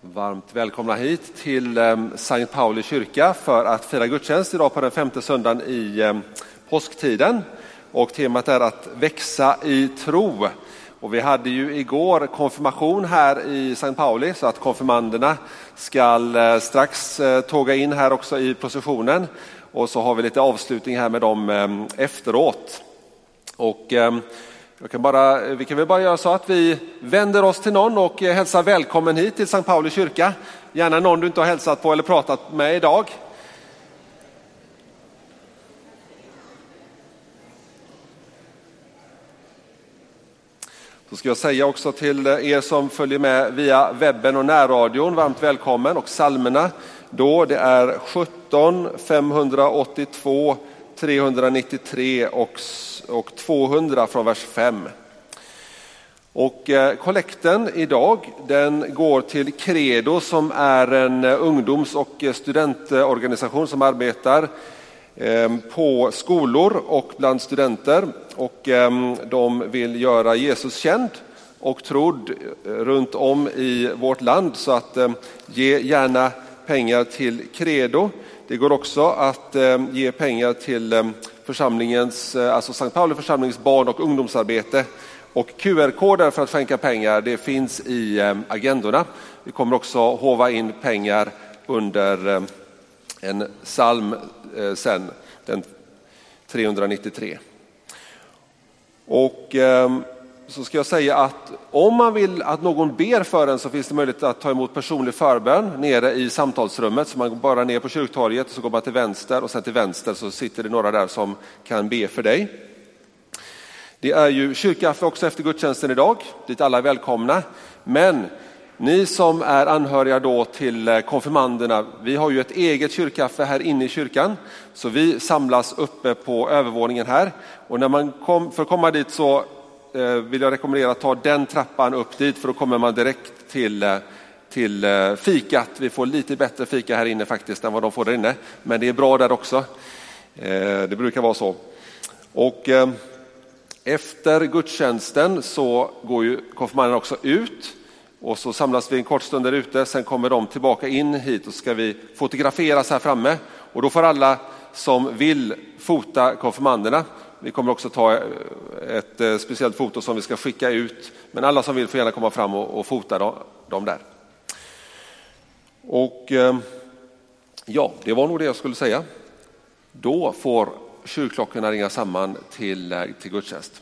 Varmt välkomna hit till Sankt Pauli kyrka för att fira gudstjänst idag på den 5:e söndagen i påsktiden. Och temat är att växa i tro. Och vi hade ju igår konfirmation här i Sankt Pauli, så att konfirmanderna ska strax tåga in här också i processionen. Och så har vi lite avslutning här med dem efteråt. Och vi kan väl bara göra så att vi vänder oss till någon och hälsar välkommen hit till Sankt Pauli kyrka. Gärna någon du inte har hälsat på eller pratat med idag. Så ska jag säga också till er som följer med via webben och närradion, varmt välkommen. Och psalmerna då, det är 17, 582, 393 och 200 från vers 5. Och kollekten idag, den går till Credo som är en ungdoms- och studentorganisation som arbetar på skolor och bland studenter. Och de vill göra Jesus känd och trodd runt om i vårt land, så att ge gärna pengar till Credo. Det går också att ge pengar till församlingens, alltså Sankt Pauli församlings barn- och ungdomsarbete. Och QR-koder för att skänka pengar, det finns i agendorna. Vi kommer också håva in pengar under en psalm sen, den 393. Och så ska jag säga att om man vill att någon ber för en, så finns det möjlighet att ta emot personlig förbön nere i samtalsrummet. Så man går bara ner på kyrktorget, så går man till vänster, och sen till vänster så sitter det några där som kan be för dig. Det är ju kyrkkaffe också efter gudstjänsten idag, dit alla är välkomna. Men ni som är anhöriga då till konfirmanderna, vi har ju ett eget kyrkkaffe här inne i kyrkan. Så vi samlas uppe på övervåningen här. Och när man för att komma dit så vill jag rekommendera att ta den trappan upp dit, för då kommer man direkt till fikat. Vi får lite bättre fika här inne faktiskt än vad de får där inne. Men det är bra där också. Det brukar vara så. Och efter gudstjänsten så går ju konfirmanderna också ut. Och så samlas vi en kort stund där ute. Sen kommer de tillbaka in hit och ska vi fotograferas här framme. Och då får alla som vill fota konfirmanderna. Vi kommer också ta ett speciellt foto som vi ska skicka ut. Men alla som vill får gärna komma fram och fota dem där. Och ja, det var nog det jag skulle säga. Då får kyrkklockorna ringa samman till gudstjänst.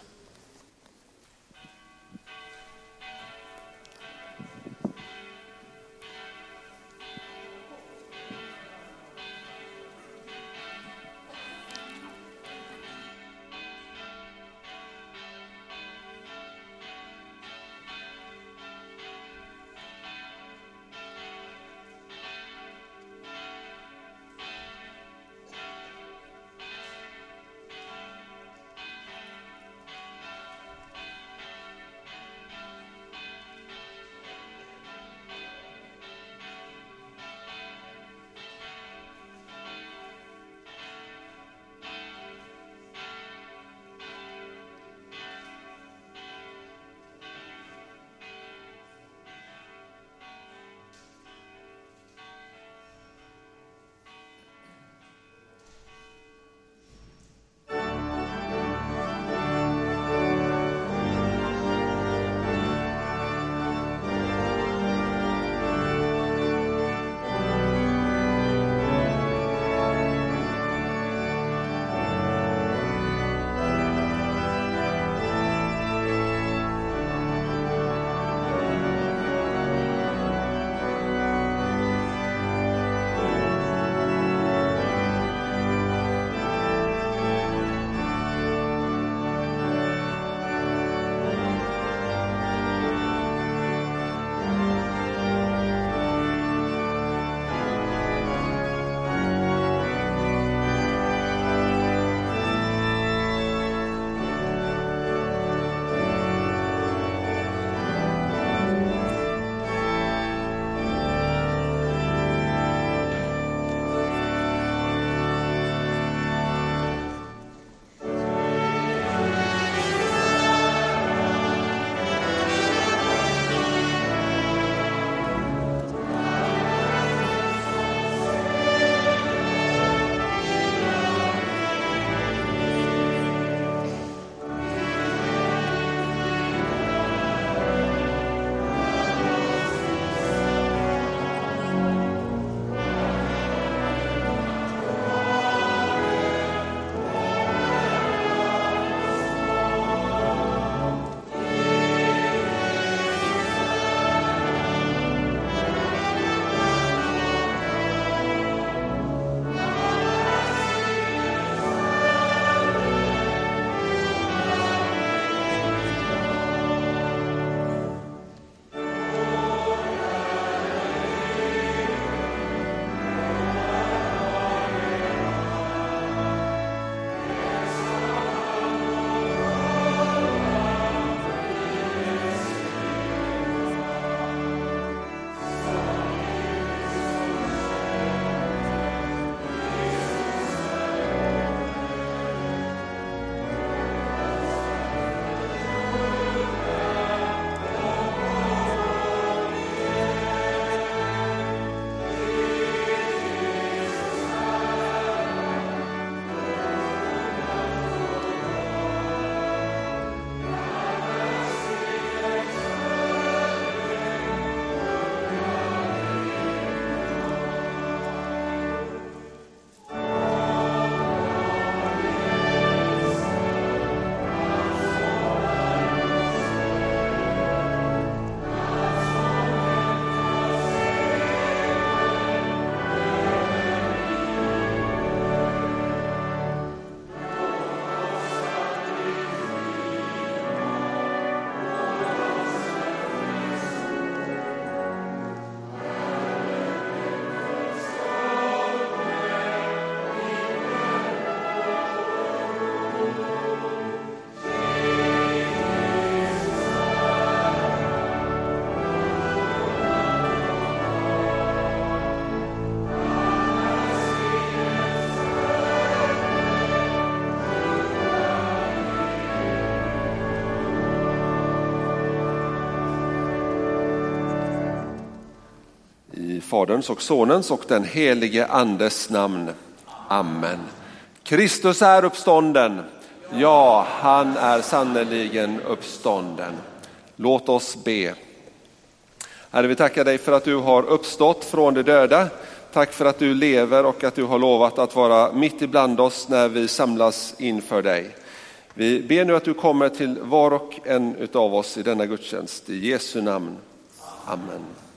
Faderns och Sonens och den helige Andes namn. Amen. Kristus är uppstånden. Ja, han är sannoliken uppstånden. Låt oss be. Herre, vi tackar dig för att du har uppstått från de döda. Tack för att du lever och att du har lovat att vara mitt ibland oss när vi samlas inför dig. Vi ber nu att du kommer till var och en utav oss i denna gudstjänst. I Jesu namn. Amen.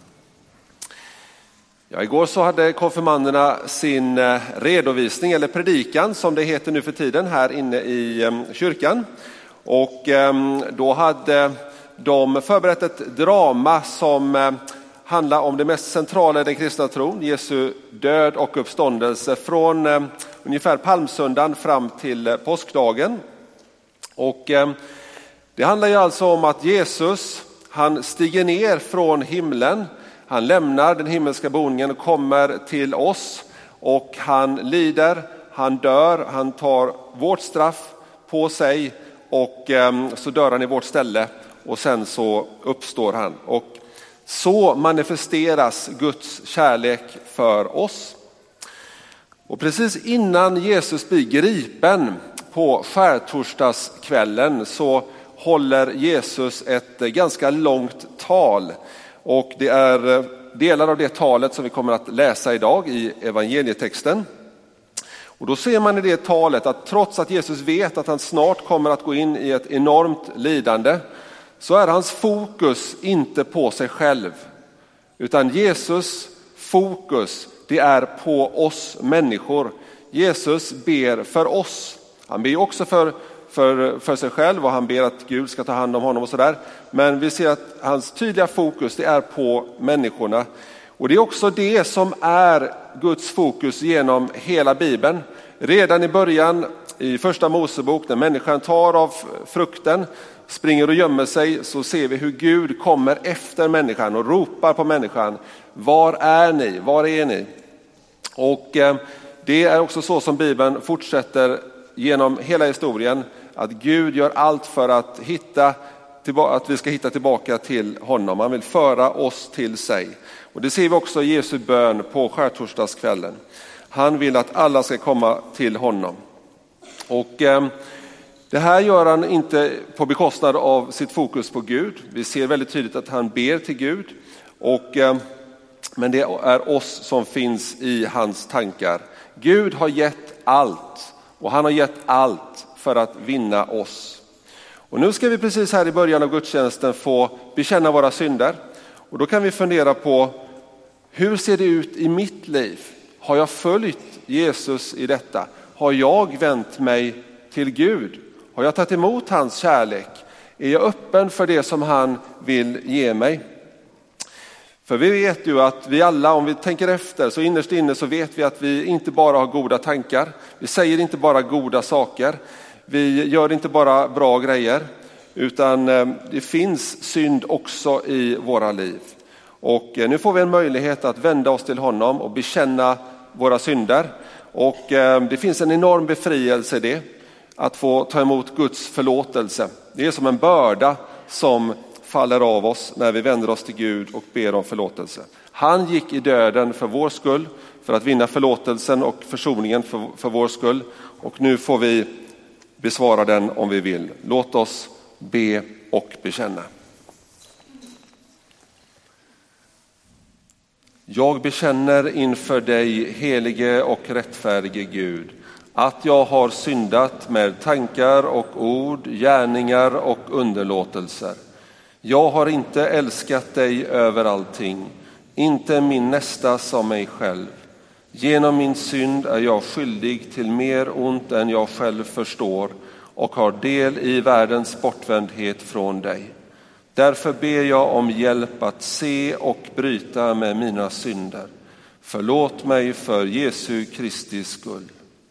Ja, igår så hade konfirmanderna sin redovisning eller predikan som det heter nu för tiden här inne i kyrkan. Och då hade de förberett ett drama som handlar om det mest centrala i den kristna tron, Jesu död och uppståndelse från ungefär palmsöndagen fram till påskdagen. Och det handlar ju alltså om att Jesus, han stiger ner från himlen. Han lämnar den himmelska boningen och kommer till oss och han lider, han dör, han tar vårt straff på sig och så dör han i vårt ställe och sen så uppstår han. Och så manifesteras Guds kärlek för oss. Och precis innan Jesus blir gripen på skärtorsdagskvällen så håller Jesus ett ganska långt tal. Och det är delar av det talet som vi kommer att läsa idag i evangelietexten. Och då ser man i det talet att trots att Jesus vet att han snart kommer att gå in i ett enormt lidande, så är hans fokus inte på sig själv. Utan Jesus fokus, det är på oss människor. Jesus ber för oss. Han ber också för sig själv och han ber att Gud ska ta hand om honom och sådär. Men vi ser att hans tydliga fokus det är på människorna. Och det är också det som är Guds fokus genom hela Bibeln. Redan i början i första Mosebok när människan tar av frukten, springer och gömmer sig, så ser vi hur Gud kommer efter människan och ropar på människan. Var är ni? Var är ni? Och det är också så som Bibeln fortsätter genom hela historien, att Gud gör allt för att vi ska hitta tillbaka till honom. Han vill föra oss till sig. Och det ser vi också i Jesu bön på skärtorsdagskvällen. Han vill att alla ska komma till honom. Och det här gör han inte på bekostnad av sitt fokus på Gud. Vi ser väldigt tydligt att han ber till Gud. Men det är oss som finns i hans tankar. Gud har gett allt. Och han har gett allt för att vinna oss. Och nu ska vi precis här i början av gudstjänsten få bekänna våra synder. Och då kan vi fundera på, hur ser det ut i mitt liv? Har jag följt Jesus i detta? Har jag vänt mig till Gud? Har jag tagit emot hans kärlek? Är jag öppen för det som han vill ge mig? För vi vet ju att vi alla, om vi tänker efter, så innerst inne så vet vi att vi inte bara har goda tankar. Vi säger inte bara goda saker. Vi gör inte bara bra grejer. Utan det finns synd också i våra liv. Och nu får vi en möjlighet att vända oss till honom och bekänna våra synder. Och det finns en enorm befrielse i det. Att få ta emot Guds förlåtelse. Det är som en börda som faller av oss när vi vänder oss till Gud och ber om förlåtelse. Han gick i döden för vår skull, för att vinna förlåtelsen och försoningen för vår skull. Och nu får vi besvara den om vi vill. Låt oss be och bekänna. Jag bekänner inför dig, helige och rättfärdige Gud, att jag har syndat med tankar och ord, gärningar och underlåtelser. Jag har inte älskat dig över allting, inte min nästa som mig själv. Genom min synd är jag skyldig till mer ont än jag själv förstår och har del i världens bortvändhet från dig. Därför ber jag om hjälp att se och bryta med mina synder. Förlåt mig för Jesu Kristi skull.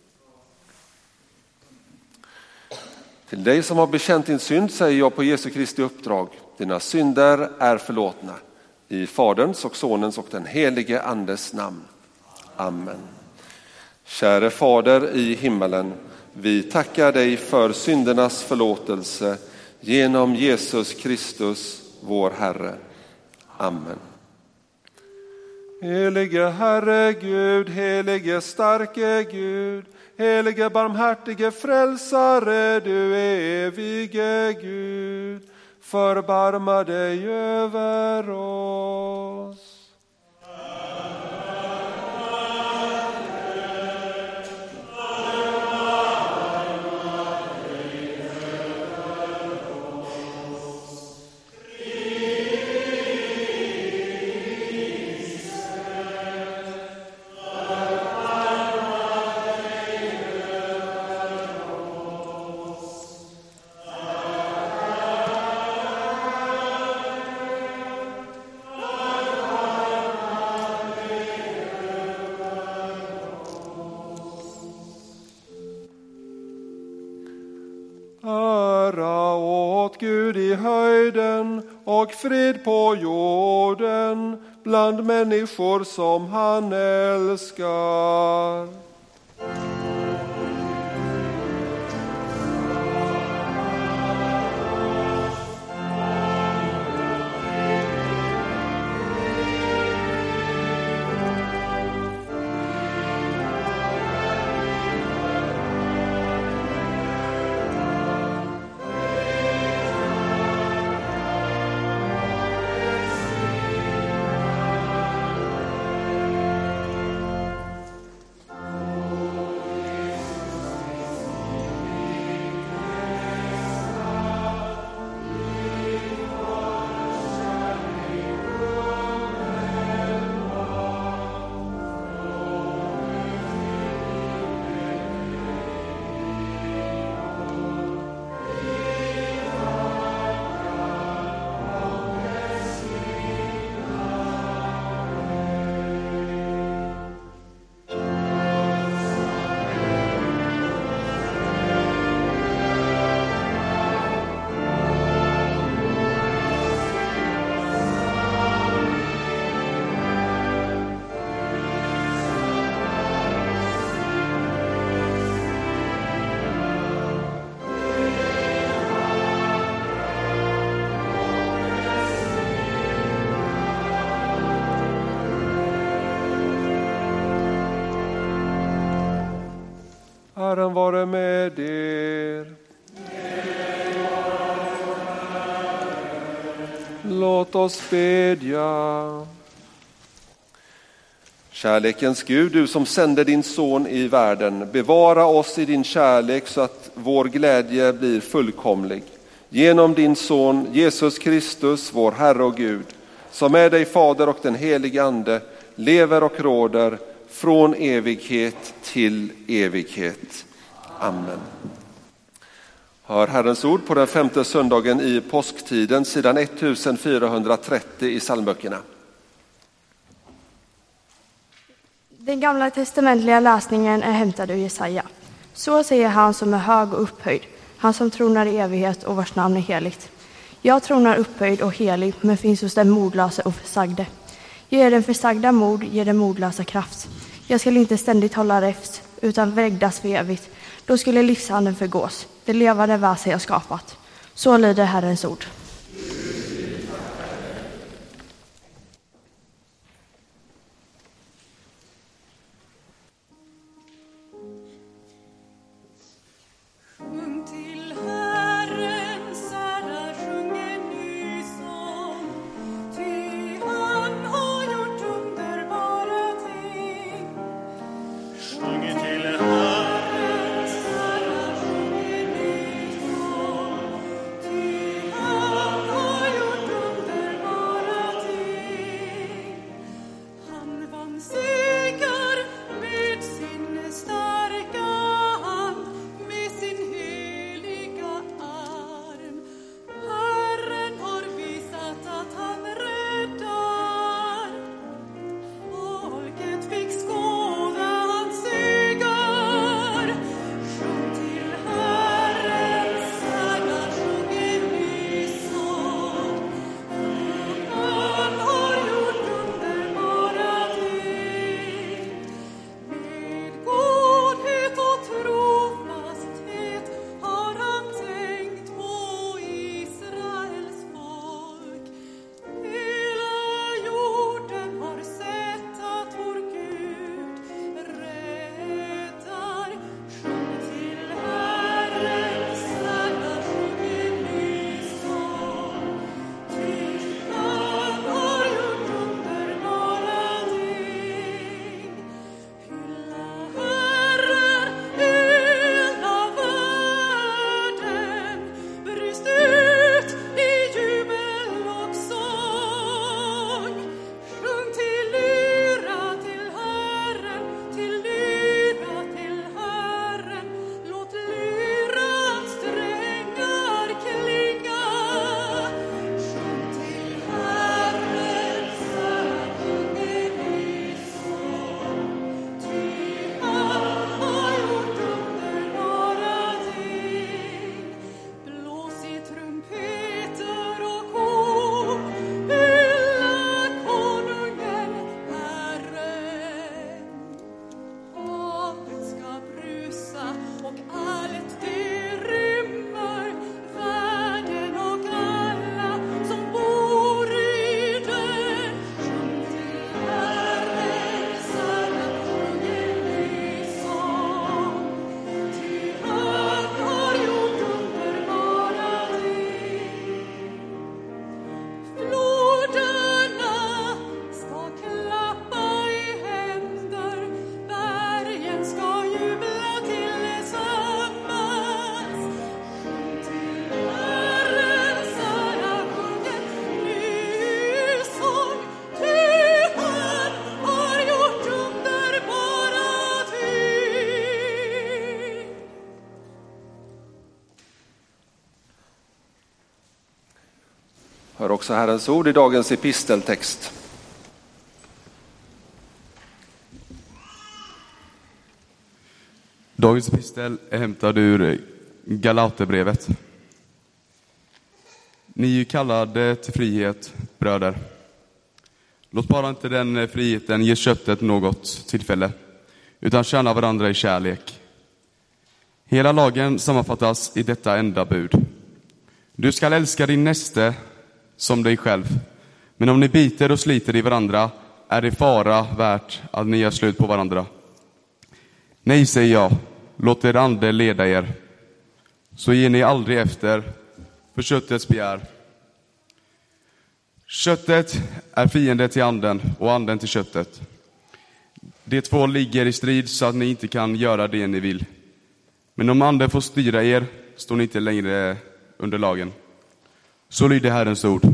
Till dig som har bekänt din synd säger jag på Jesu Kristi uppdrag: dina synder är förlåtna. I Faderns och Sonens och den helige Andes namn. Amen. Käre Fader i himmelen, vi tackar dig för syndernas förlåtelse genom Jesus Kristus, vår Herre. Amen. Helige Herre Gud, helige starke Gud, helige barmhärtige frälsare, du evige Gud, förbarma dig över oss. Ära åt Gud i höjden och frid på jorden bland människor som han älskar. Herren vare med er. Låt oss bedja. Kärlekens Gud, du som sände din son i världen, bevara oss i din kärlek så att vår glädje blir fullkomlig. Genom din son Jesus Kristus, vår Herre och Gud, som med dig Fader och den helige Ande lever och råder från evighet till evighet. Amen. Hör Herrens ord på den 5:e söndagen i påsktiden, sidan 1430 i psalmböckerna. Den gamla testamentliga läsningen är hämtad ur Jesaja. Så säger han som är hög och upphöjd, han som tronar i evighet och vars namn är heligt. Jag tronar upphöjd och helig, men finns hos den modlösa och försagde. Ger den försagda mod, ger den modlösa kraft. Jag ska inte ständigt hålla räfst, utan vägdas för evigt. Då skulle livsanden förgås, det levande väsen jag skapat. Så lyder Herrens ord. Oh också Herrens ord i dagens episteltext. Dagens epistel är hämtad ur Galaterbrevet. Ni är ju kallade till frihet, bröder. Låt bara inte den friheten ge köttet något tillfälle, utan tjäna varandra i kärlek. Hela lagen sammanfattas i detta enda bud. Du skall älska din näste som dig själv. Men om ni biter och sliter i varandra är det fara värt att ni gör slut på varandra. Nej, säger jag, låt er ande leda er. Så ger ni aldrig efter för köttets begär. Köttet är fiende till anden och anden till köttet. De två ligger i strid så att ni inte kan göra det ni vill. Men om anden får styra er står ni inte längre under lagen. Så lyder Herrens ord.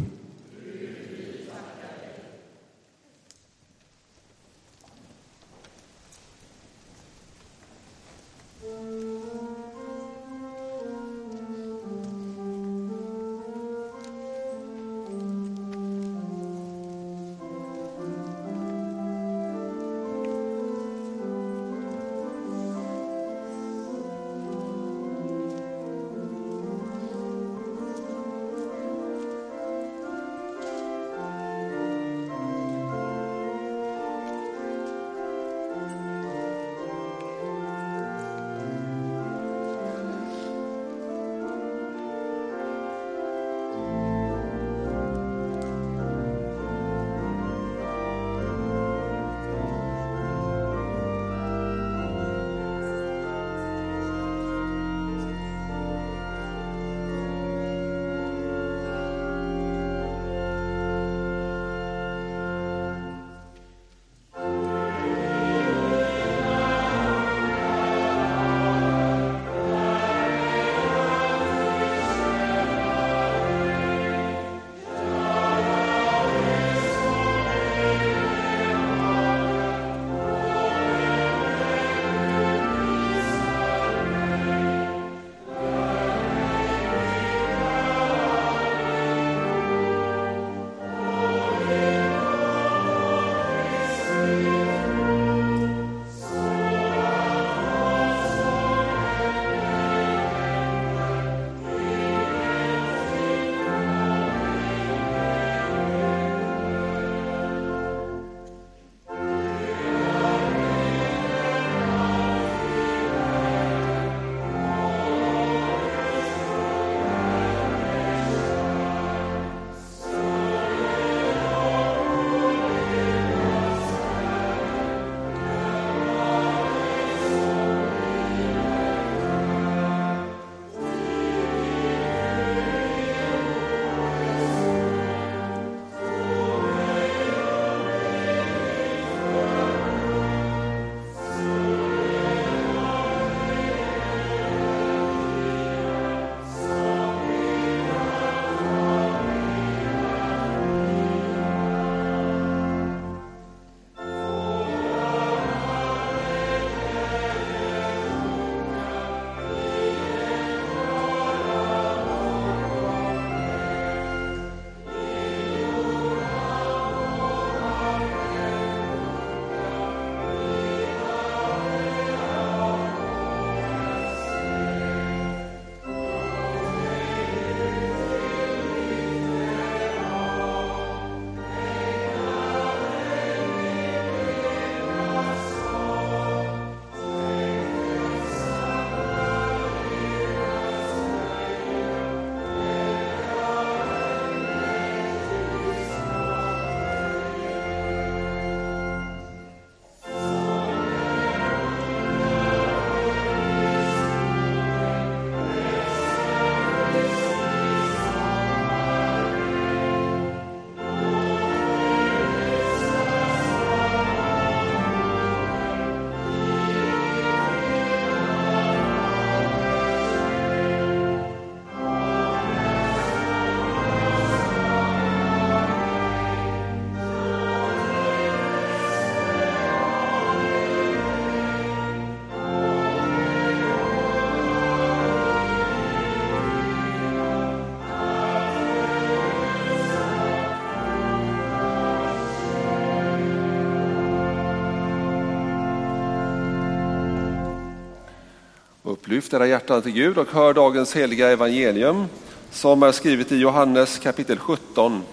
Upplyft era hjärtan till Gud och hör dagens heliga evangelium som är skrivet i Johannes kapitel 17.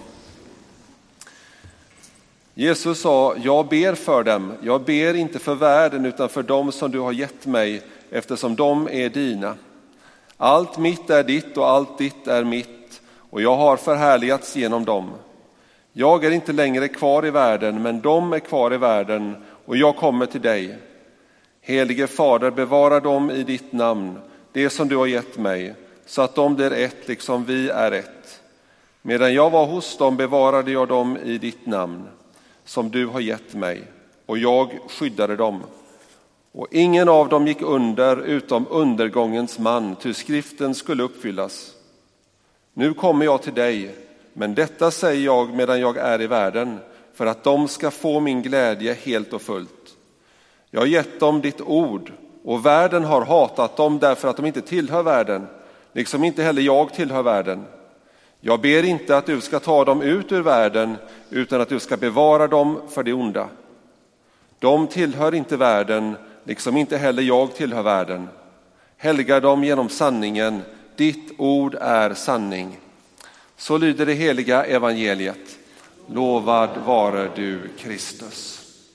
Jesus sa, jag ber för dem, jag ber inte för världen utan för dem som du har gett mig, eftersom de är dina. Allt mitt är ditt och allt ditt är mitt, och jag har förhärligats genom dem. Jag är inte längre kvar i världen, men de är kvar i världen, och jag kommer till dig. Helige Fader, bevara dem i ditt namn, det som du har gett mig, så att de blir ett liksom vi är ett. Medan jag var hos dem bevarade jag dem i ditt namn, som du har gett mig, och jag skyddade dem. Och ingen av dem gick under utom undergångens man, ty skriften skulle uppfyllas. Nu kommer jag till dig, men detta säger jag medan jag är i världen, för att de ska få min glädje helt och fullt. Jag har gett dem ditt ord, och världen har hatat dem därför att de inte tillhör världen, liksom inte heller jag tillhör världen. Jag ber inte att du ska ta dem ut ur världen, utan att du ska bevara dem för det onda. De tillhör inte världen, liksom inte heller jag tillhör världen. Helga dem genom sanningen, ditt ord är sanning. Så lyder det heliga evangeliet. Lovad vare du, Kristus.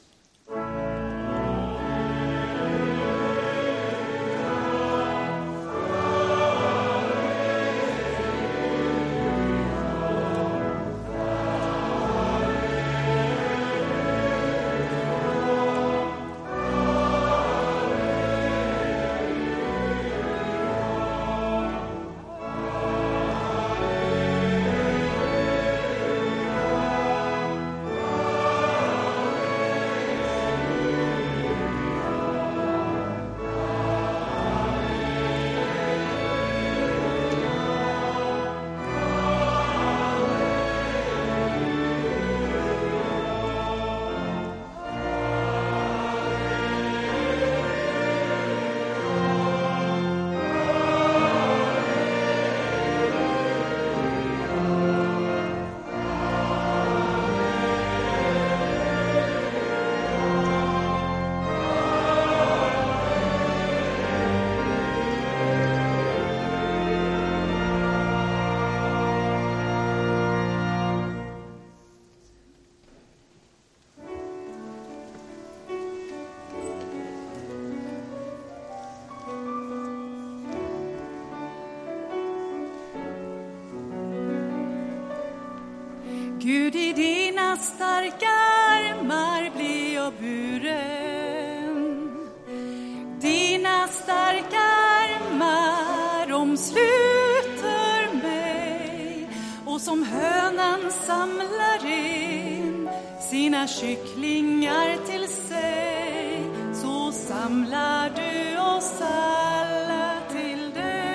Gud, i dina starka armar blir jag buren. Dina starka armar omsluter mig, och som hönan samlar in sina kycklingar till sig, så samlar du oss alla till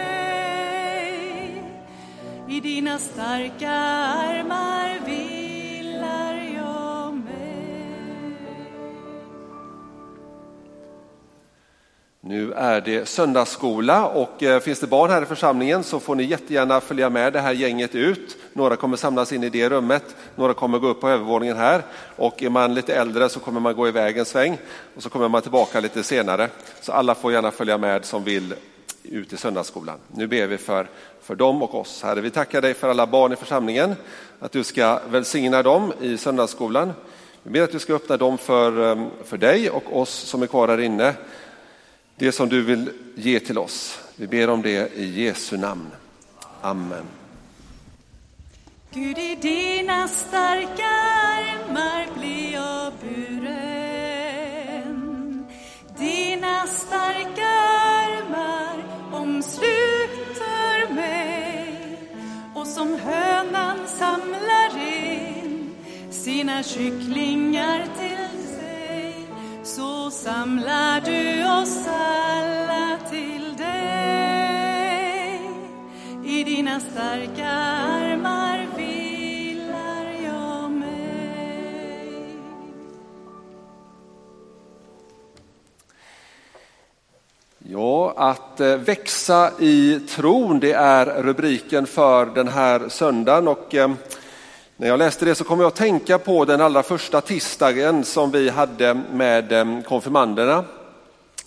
dig. I dina starka armar vilar jag mig. Nu är det söndagsskola, och finns det barn här i församlingen så får ni jättegärna följa med det här gänget ut. Några kommer samlas in i det rummet, några kommer gå upp på övervåningen här, och är man lite äldre så kommer man gå iväg en sväng och så kommer man tillbaka lite senare. Så alla får gärna följa med som vill ut i söndagsskolan. Nu ber vi för dem och oss. Herre, vi tackar dig för alla barn i församlingen, att du ska välsigna dem i söndagsskolan. Vi ber att du ska öppna dem för dig och oss som är kvar här inne, det som du vill ge till oss. Vi ber om det i Jesu namn. Amen. Gud, i dina starka armar blir jag buren. Dina starka armar omsluter mig, och som hönan samlar in sina kycklingar till sig, så samlar du oss alla till dig. I dina starka armar vilar jag mig. Ja, att växa i tron, det är rubriken för den här söndagen, och när jag läste det så kom jag att tänka på den allra första tisdagen som vi hade med konfirmanderna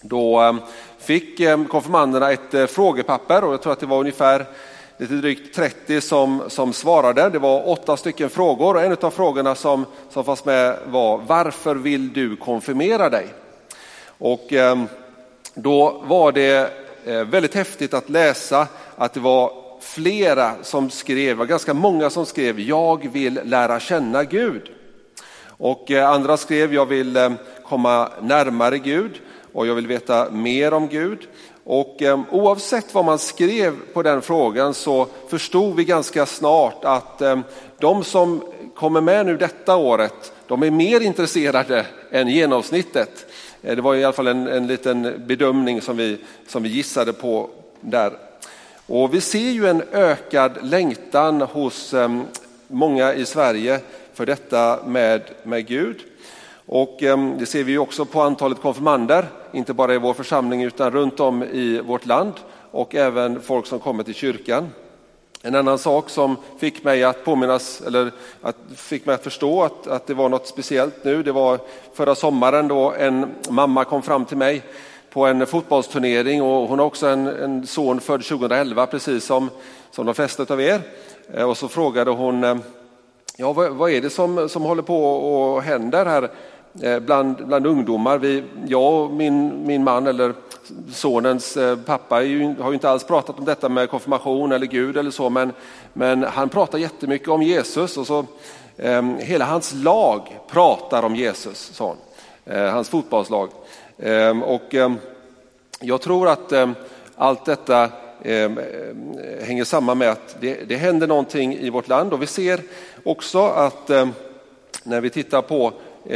Då fick konfirmanderna ett frågepapper, och jag tror att det var ungefär lite drygt 30 som svarade. Det var 8 stycken frågor, och en av frågorna som fanns med var: varför vill du konfirmera dig? Och då var det väldigt häftigt att läsa att det var flera som skrev, var ganska många som skrev: jag vill lära känna Gud. Och andra skrev: jag vill komma närmare Gud och jag vill veta mer om Gud. Och oavsett vad man skrev på den frågan så förstod vi ganska snart att de som kommer med nu detta året, de är mer intresserade än genomsnittet. Det var i alla fall en liten bedömning som vi gissade på där. Och vi ser ju en ökad längtan hos många i Sverige för detta med Gud. Och det ser vi också på antalet konfirmander, inte bara i vår församling utan runt om i vårt land, och även folk som kommer till kyrkan. En annan sak som fick mig att påminnas, eller fick mig att förstå att det var något speciellt nu, det var förra sommaren då en mamma kom fram till mig på en fotbollsturnering, och hon har också en son född 2011, precis som de flesta av er. Och så frågade hon: ja, vad är det som håller på och händer här bland ungdomar? Jag och min man, eller sonens pappa, har ju inte alls pratat om detta med konfirmation eller Gud eller så, men han pratar jättemycket om Jesus, och så hela hans lag pratar om Jesus, sa hon. Hans fotbollslag. Och jag tror att allt detta hänger samman med att det händer någonting i vårt land, och vi ser också att när vi tittar på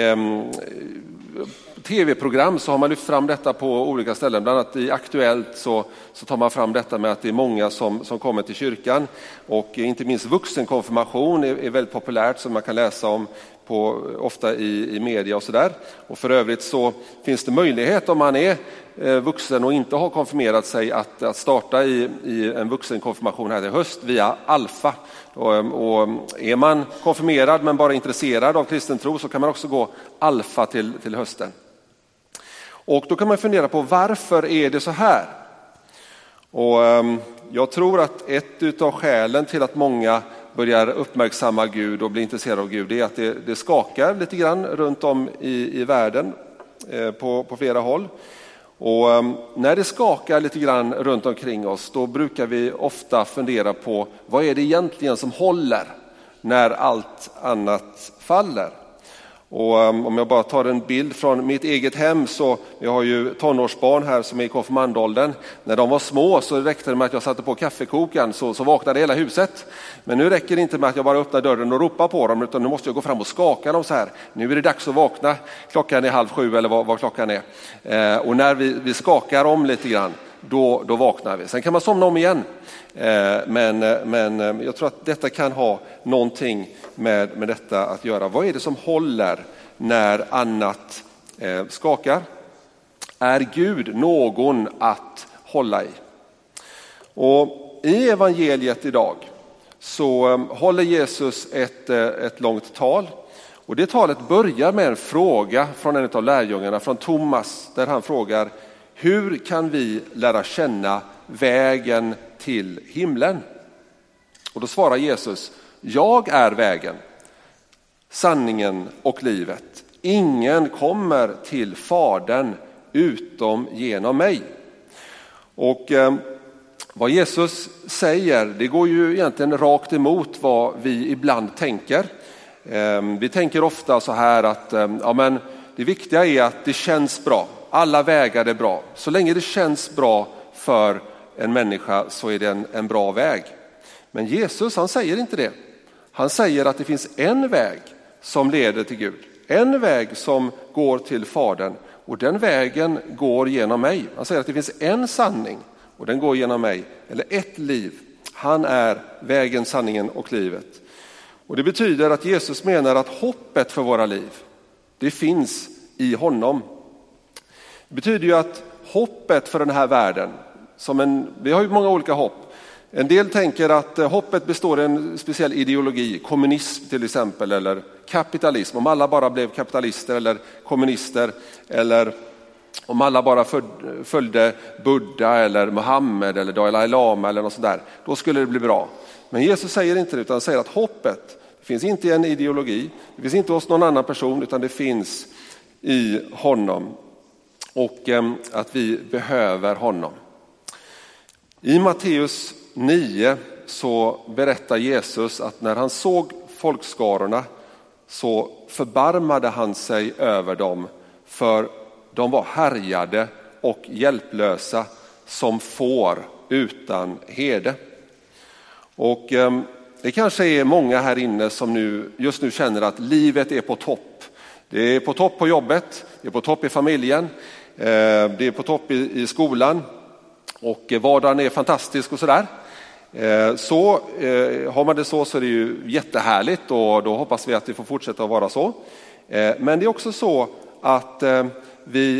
tv-program så har man lyft fram detta på olika ställen. Bland annat i Aktuellt så tar man fram detta med att det är många som kommer till kyrkan, och inte minst vuxenkonfirmation är väldigt populärt, som man kan läsa om ofta i media och sådär. Och för övrigt så finns det möjlighet, om man är vuxen och inte har konfirmerat sig, att starta i en vuxenkonfirmation här i höst via Alfa. Och är man konfirmerad men bara intresserad av kristen tro så kan man också gå Alfa till hösten. Och då kan man fundera på: varför är det så här? Och jag tror att ett av skälen till att många börjar uppmärksamma Gud och bli intresserade av Gud är att det skakar lite grann runt om i världen på flera håll. Och när det skakar lite grann runt omkring oss, då brukar vi ofta fundera på: vad är det egentligen som håller när allt annat faller? Och om jag bara tar en bild från mitt eget hem, så jag har ju tonårsbarn här som är i konfirmandåldern. När de var små så räckte det med att jag satte på kaffekokaren så vaknade hela huset. Men nu räcker det inte med att jag bara öppnar dörren och ropar på dem, utan nu måste jag gå fram och skaka dem så här. Nu är det dags att vakna, klockan är 6:30 eller vad klockan är. Och när vi skakar om lite grann, då vaknar vi. Sen kan man somna om igen. Men jag tror att detta kan ha någonting med detta att göra. Vad är det som håller när annat skakar? Är Gud någon att hålla i? Och i evangeliet idag så håller Jesus ett långt tal. Och det talet börjar med en fråga från en av lärjungarna, från Thomas, där han frågar: hur kan vi lära känna vägen till himlen? Och då svarar Jesus: jag är vägen, sanningen och livet. Ingen kommer till Fadern utom genom mig. Och vad Jesus säger, det går ju egentligen rakt emot vad vi ibland tänker. Vi tänker ofta så här att men det viktiga är att det känns bra. Alla vägar är bra. Så länge det känns bra för en människa så är det en bra väg. Men Jesus, han säger inte det. Han säger att det finns en väg som leder till Gud. En väg som går till Fadern, och den vägen går genom mig. Han säger att det finns en sanning och den går genom mig. Eller ett liv. Han är vägen, sanningen och livet. Och det betyder att Jesus menar att hoppet för våra liv, det finns i honom. Det betyder ju att hoppet för den här världen, vi har ju många olika hopp. En del tänker att hoppet består i en speciell ideologi, kommunism till exempel, eller kapitalism. Om alla bara blev kapitalister eller kommunister, eller om alla bara följde Buddha eller Muhammed eller Dalai Lama eller något sånt där, då skulle det bli bra. Men Jesus säger inte det, utan säger att hoppet finns inte i en ideologi, det finns inte hos någon annan person, utan det finns i honom. Och att vi behöver honom. I Matteus 9 så berättar Jesus att när han såg folkskarorna så förbarmade han sig över dem, för de var härjade och hjälplösa som får utan herde. Och det kanske är många här inne som just nu känner att livet är på topp. Det är på topp på jobbet, det är på topp i familjen, det är på topp i skolan och vardagen är fantastisk och sådär. Så har man det så är det ju jättehärligt, och då hoppas vi att det får fortsätta att vara så. Men det är också så att vi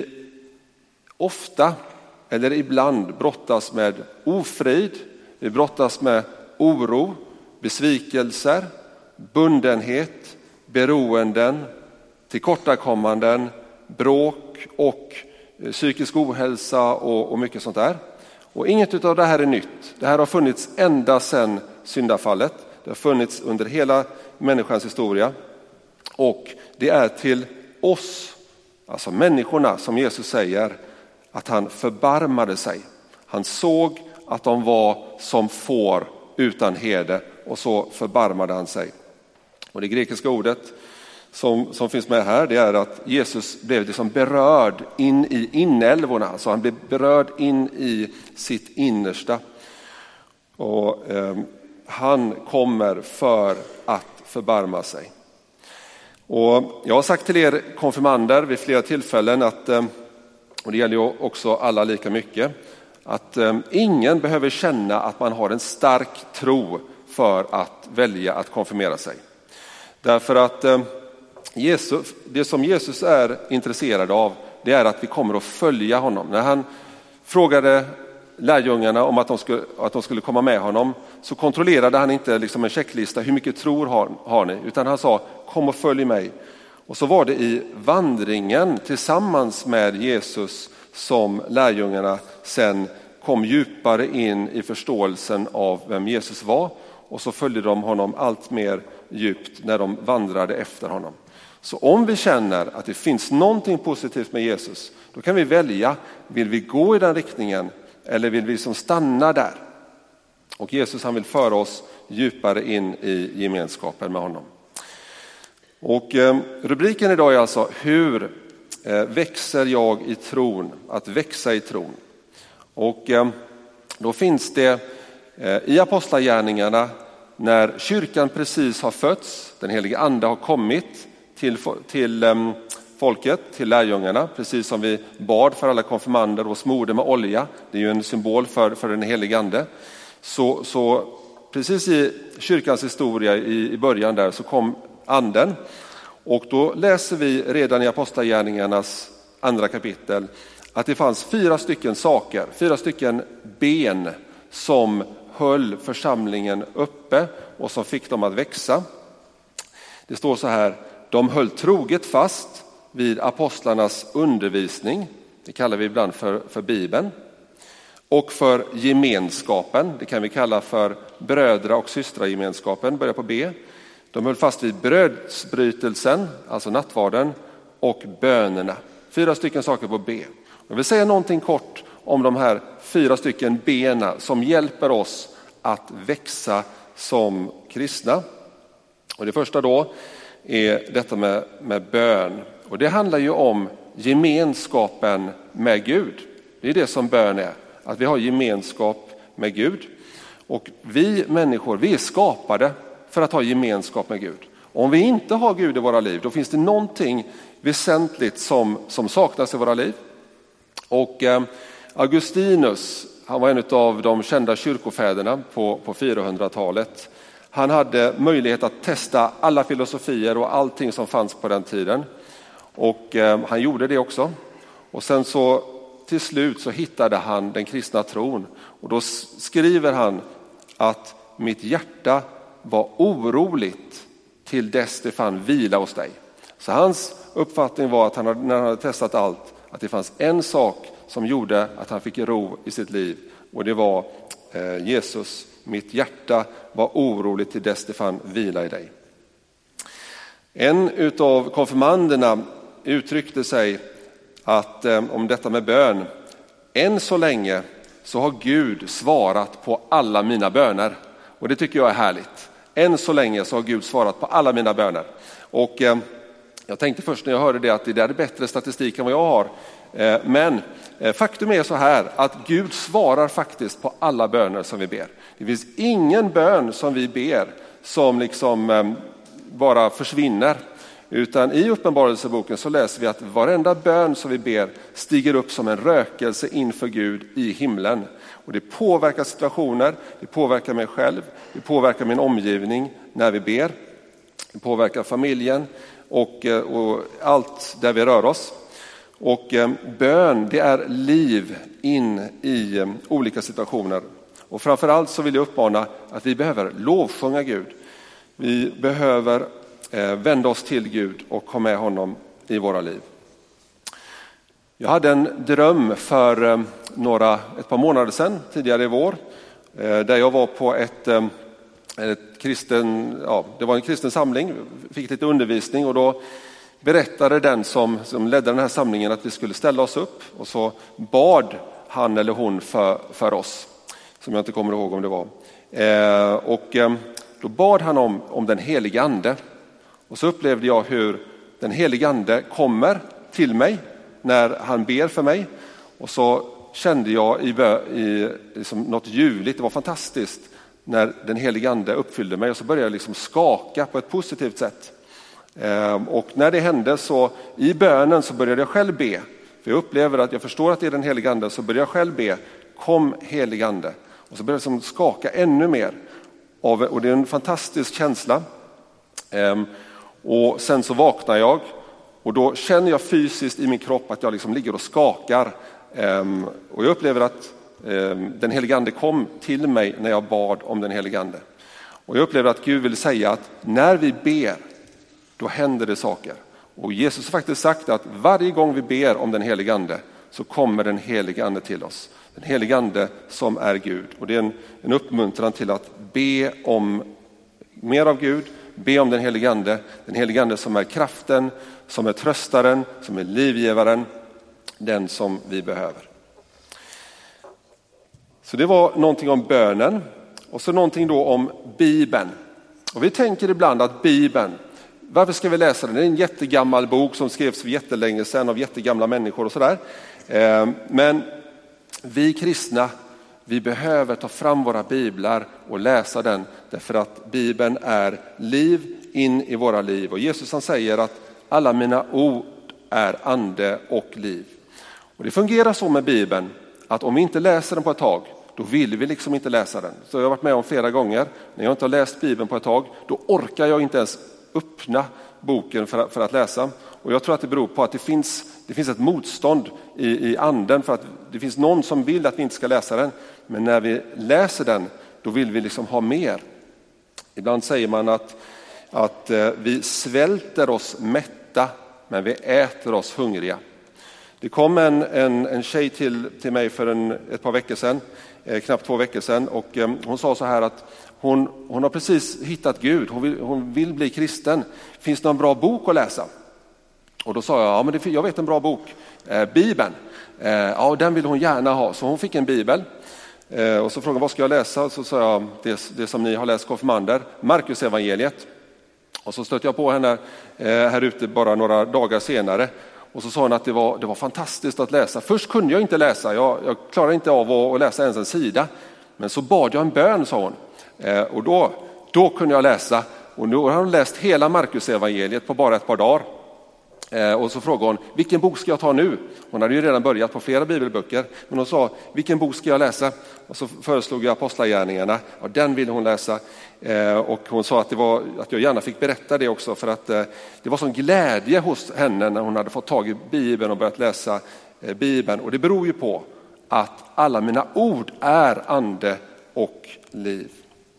ofta eller ibland brottas med ofrid, vi brottas med oro, besvikelser, bundenhet, beroenden, tillkortakommanden, bråk och psykisk ohälsa och mycket sånt där. Och inget av det här är nytt. Det här har funnits ända sedan syndafallet. Det har funnits under hela människans historia. Och det är till oss, alltså människorna, som Jesus säger att han förbarmade sig. Han såg att de var som får utan herde, och så förbarmade han sig. Och det grekiska ordet som finns med här, det är att Jesus blev liksom berörd in i inälvorna. Alltså han blev berörd in i sitt innersta. Och han kommer för att förbarma sig. Och jag har sagt till er konfirmander vid flera tillfällen att, och det gäller ju också alla lika mycket, att ingen behöver känna att man har en stark tro för att välja att konfirmera sig. Därför att det som Jesus är intresserad av, det är att vi kommer att följa honom. När han frågade lärjungarna om att de skulle komma med honom, så kontrollerade han inte liksom en checklista, hur mycket tror har ni, utan han sa, kom och följ mig. Och så var det i vandringen tillsammans med Jesus som lärjungarna sen kom djupare in i förståelsen av vem Jesus var, och så följde de honom allt mer djupt när de vandrade efter honom. Så om vi känner att det finns någonting positivt med Jesus, då kan vi välja, vill vi gå i den riktningen eller vill vi som stanna där? Och Jesus, han vill föra oss djupare in i gemenskapen med honom. Och rubriken idag är alltså, hur växer jag i tron? Att växa i tron. Och då finns det i apostlagärningarna, när kyrkan precis har fötts, den helige ande har kommit till folket, till lärjungarna, precis som vi bad för alla konfirmander och smorde med olja. Det är ju en symbol för den helige ande. Så precis i kyrkans historia i början där så kom anden. Och då läser vi redan i apostlagärningarnas 2 kapitel att det fanns 4 stycken ben som höll församlingen uppe och som fick dem att växa. Det står så här: de höll troget fast vid apostlarnas undervisning, det kallar vi ibland för Bibeln, och för gemenskapen, det kan vi kalla för brödra- och systragemenskapen, börjar på B. De höll fast vid brödsbrytelsen, alltså nattvarden, och bönerna. 4 stycken saker på B. Jag vill säga någonting kort om de här 4 stycken bena som hjälper oss att växa som kristna. Och det första då är detta med bön. Och det handlar ju om gemenskapen med Gud. Det är det som bön är, att vi har gemenskap med Gud. Och vi människor, vi är skapade för att ha gemenskap med Gud. Om vi inte har Gud i våra liv, då finns det någonting väsentligt som saknas i våra liv. Och Augustinus, han var en av de kända kyrkofäderna på 400-talet. Han hade möjlighet att testa alla filosofier och allting som fanns på den tiden. Och han gjorde det också. Och sen så till slut så hittade han den kristna tron. Och då skriver han att mitt hjärta var oroligt till dess det fann vila hos dig. Så hans uppfattning var att när han hade testat allt, att det fanns en sak som gjorde att han fick ro i sitt liv, och det var Jesus. Mitt hjärta var oroligt till dess det fann vila i dig. En utav konfirmanderna uttryckte sig att om detta med bön: än så länge så har Gud svarat på alla mina böner. Och det tycker jag är härligt. Än så länge så har Gud svarat på alla mina böner. Och jag tänkte först när jag hörde det att det där är bättre statistik än vad jag har. Men faktum är så här att Gud svarar faktiskt på alla böner som vi ber. Det finns ingen bön som vi ber som liksom bara försvinner. Utan i Uppenbarelseboken så läser vi att varenda bön som vi ber stiger upp som en rökelse inför Gud i himlen. Och det påverkar situationer, det påverkar mig själv, det påverkar min omgivning när vi ber. Det påverkar familjen och allt där vi rör oss. Och bön, det är liv in i olika situationer. Och framförallt så vill jag uppmana att vi behöver lovsjunga Gud. Vi behöver vända oss till Gud och ha med honom i våra liv. Jag hade en dröm för ett par månader sedan, tidigare i vår, där jag var på det var en kristen samling, fick lite undervisning, och då berättade den som ledde den här samlingen att vi skulle ställa oss upp, och så bad han eller hon för oss, som jag inte kommer ihåg om det var. Och då bad han om den helige ande. Och så upplevde jag hur den helige ande kommer till mig när han ber för mig. Och så kände jag i liksom något ljuvligt, det var fantastiskt när den helige ande uppfyllde mig. Och så började jag liksom skaka på ett positivt sätt. Och när det hände så i bönen så började jag själv be. För jag upplever att jag förstår att det är den helige ande, så började jag själv be: kom helige ande. Och så började jag liksom skaka ännu mer. Och det är en fantastisk känsla. Och sen så vaknar jag och då känner jag fysiskt i min kropp att jag liksom ligger och skakar. Och jag upplever att den helige ande kom till mig när jag bad om den helige ande. Och jag upplever att Gud vill säga att när vi ber, då händer det saker. Och Jesus har faktiskt sagt att varje gång vi ber om den helige ande så kommer den helige ande till oss. Den helige ande som är Gud. Och det är en uppmuntran till att be om mer av Gud. Be om den helige ande som är kraften, som är tröstaren, som är livgivaren, den som vi behöver. Så det var någonting om bönen, och så någonting då om Bibeln. Och vi tänker ibland att Bibeln, varför ska vi läsa den? Det är en jättegammal bok som skrevs för jättelänge sedan av jättegamla människor och sådär. Men vi kristna, vi behöver ta fram våra biblar och läsa den, därför att Bibeln är liv in i våra liv. Och Jesus han säger att alla mina ord är ande och liv. Och det fungerar så med Bibeln att om vi inte läser den på ett tag, då vill vi liksom inte läsa den. Så jag har varit med om flera gånger, när jag inte har läst Bibeln på ett tag, då orkar jag inte ens öppna boken för att läsa. Och jag tror att det beror på att det finns ett motstånd i anden, för att det finns någon som vill att vi inte ska läsa den. Men när vi läser den, då vill vi liksom ha mer. Ibland säger man att vi svälter oss mätta, men vi äter oss hungriga. Det kom en tjej till mig för ett par veckor sedan, knappt 2 veckor sedan, och hon sa så här att hon har precis hittat Gud, hon vill bli kristen. Finns det någon bra bok att läsa? Och då sa jag, ja men jag vet en bra bok, Bibeln. Ja, den vill hon gärna ha, så hon fick en bibel. Och så frågade hon, vad ska jag läsa? Och så sa jag, det som ni har läst konfirmander, Markus evangeliet. Och så stötte jag på henne här ute bara några dagar senare. Och så sa hon att det var fantastiskt att läsa. Först kunde jag inte läsa, jag klarade inte av att läsa ens en sida. Men så bad jag en bön, sa hon. Och då kunde jag läsa. Och nu har hon läst hela Markus evangeliet på bara ett par dagar. Och så frågade hon, vilken bok ska jag ta nu? Hon hade ju redan börjat på flera bibelböcker. Men hon sa, vilken bok ska jag läsa? Och så föreslog jag Apostlagärningarna. Och den ville hon läsa. Och hon sa att jag gärna fick berätta det också. För att det var sån glädje hos henne när hon hade fått tag i Bibeln och börjat läsa Bibeln. Och det beror ju på att alla mina ord är ande och liv.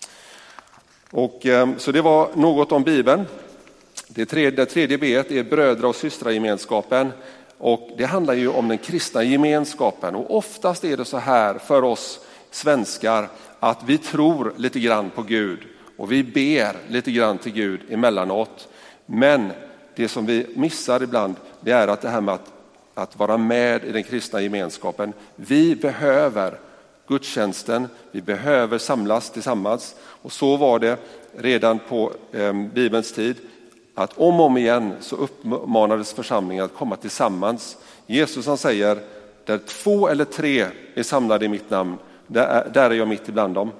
Och så det var något om Bibeln. Det tredje B är brödra- och systragemenskapen. Och det handlar ju om den kristna gemenskapen. Och oftast är det så här för oss svenskar att vi tror lite grann på Gud. Och vi ber lite grann till Gud emellanåt. Men det som vi missar ibland, det är att det här med att vara med i den kristna gemenskapen. Vi behöver gudstjänsten, vi behöver samlas tillsammans. Och så var det redan på Bibelns tid. Att om och om igen så uppmanades församlingen att komma tillsammans. Jesus han säger, där 2 eller 3 är samlade i mitt namn, där är jag mitt ibland dem.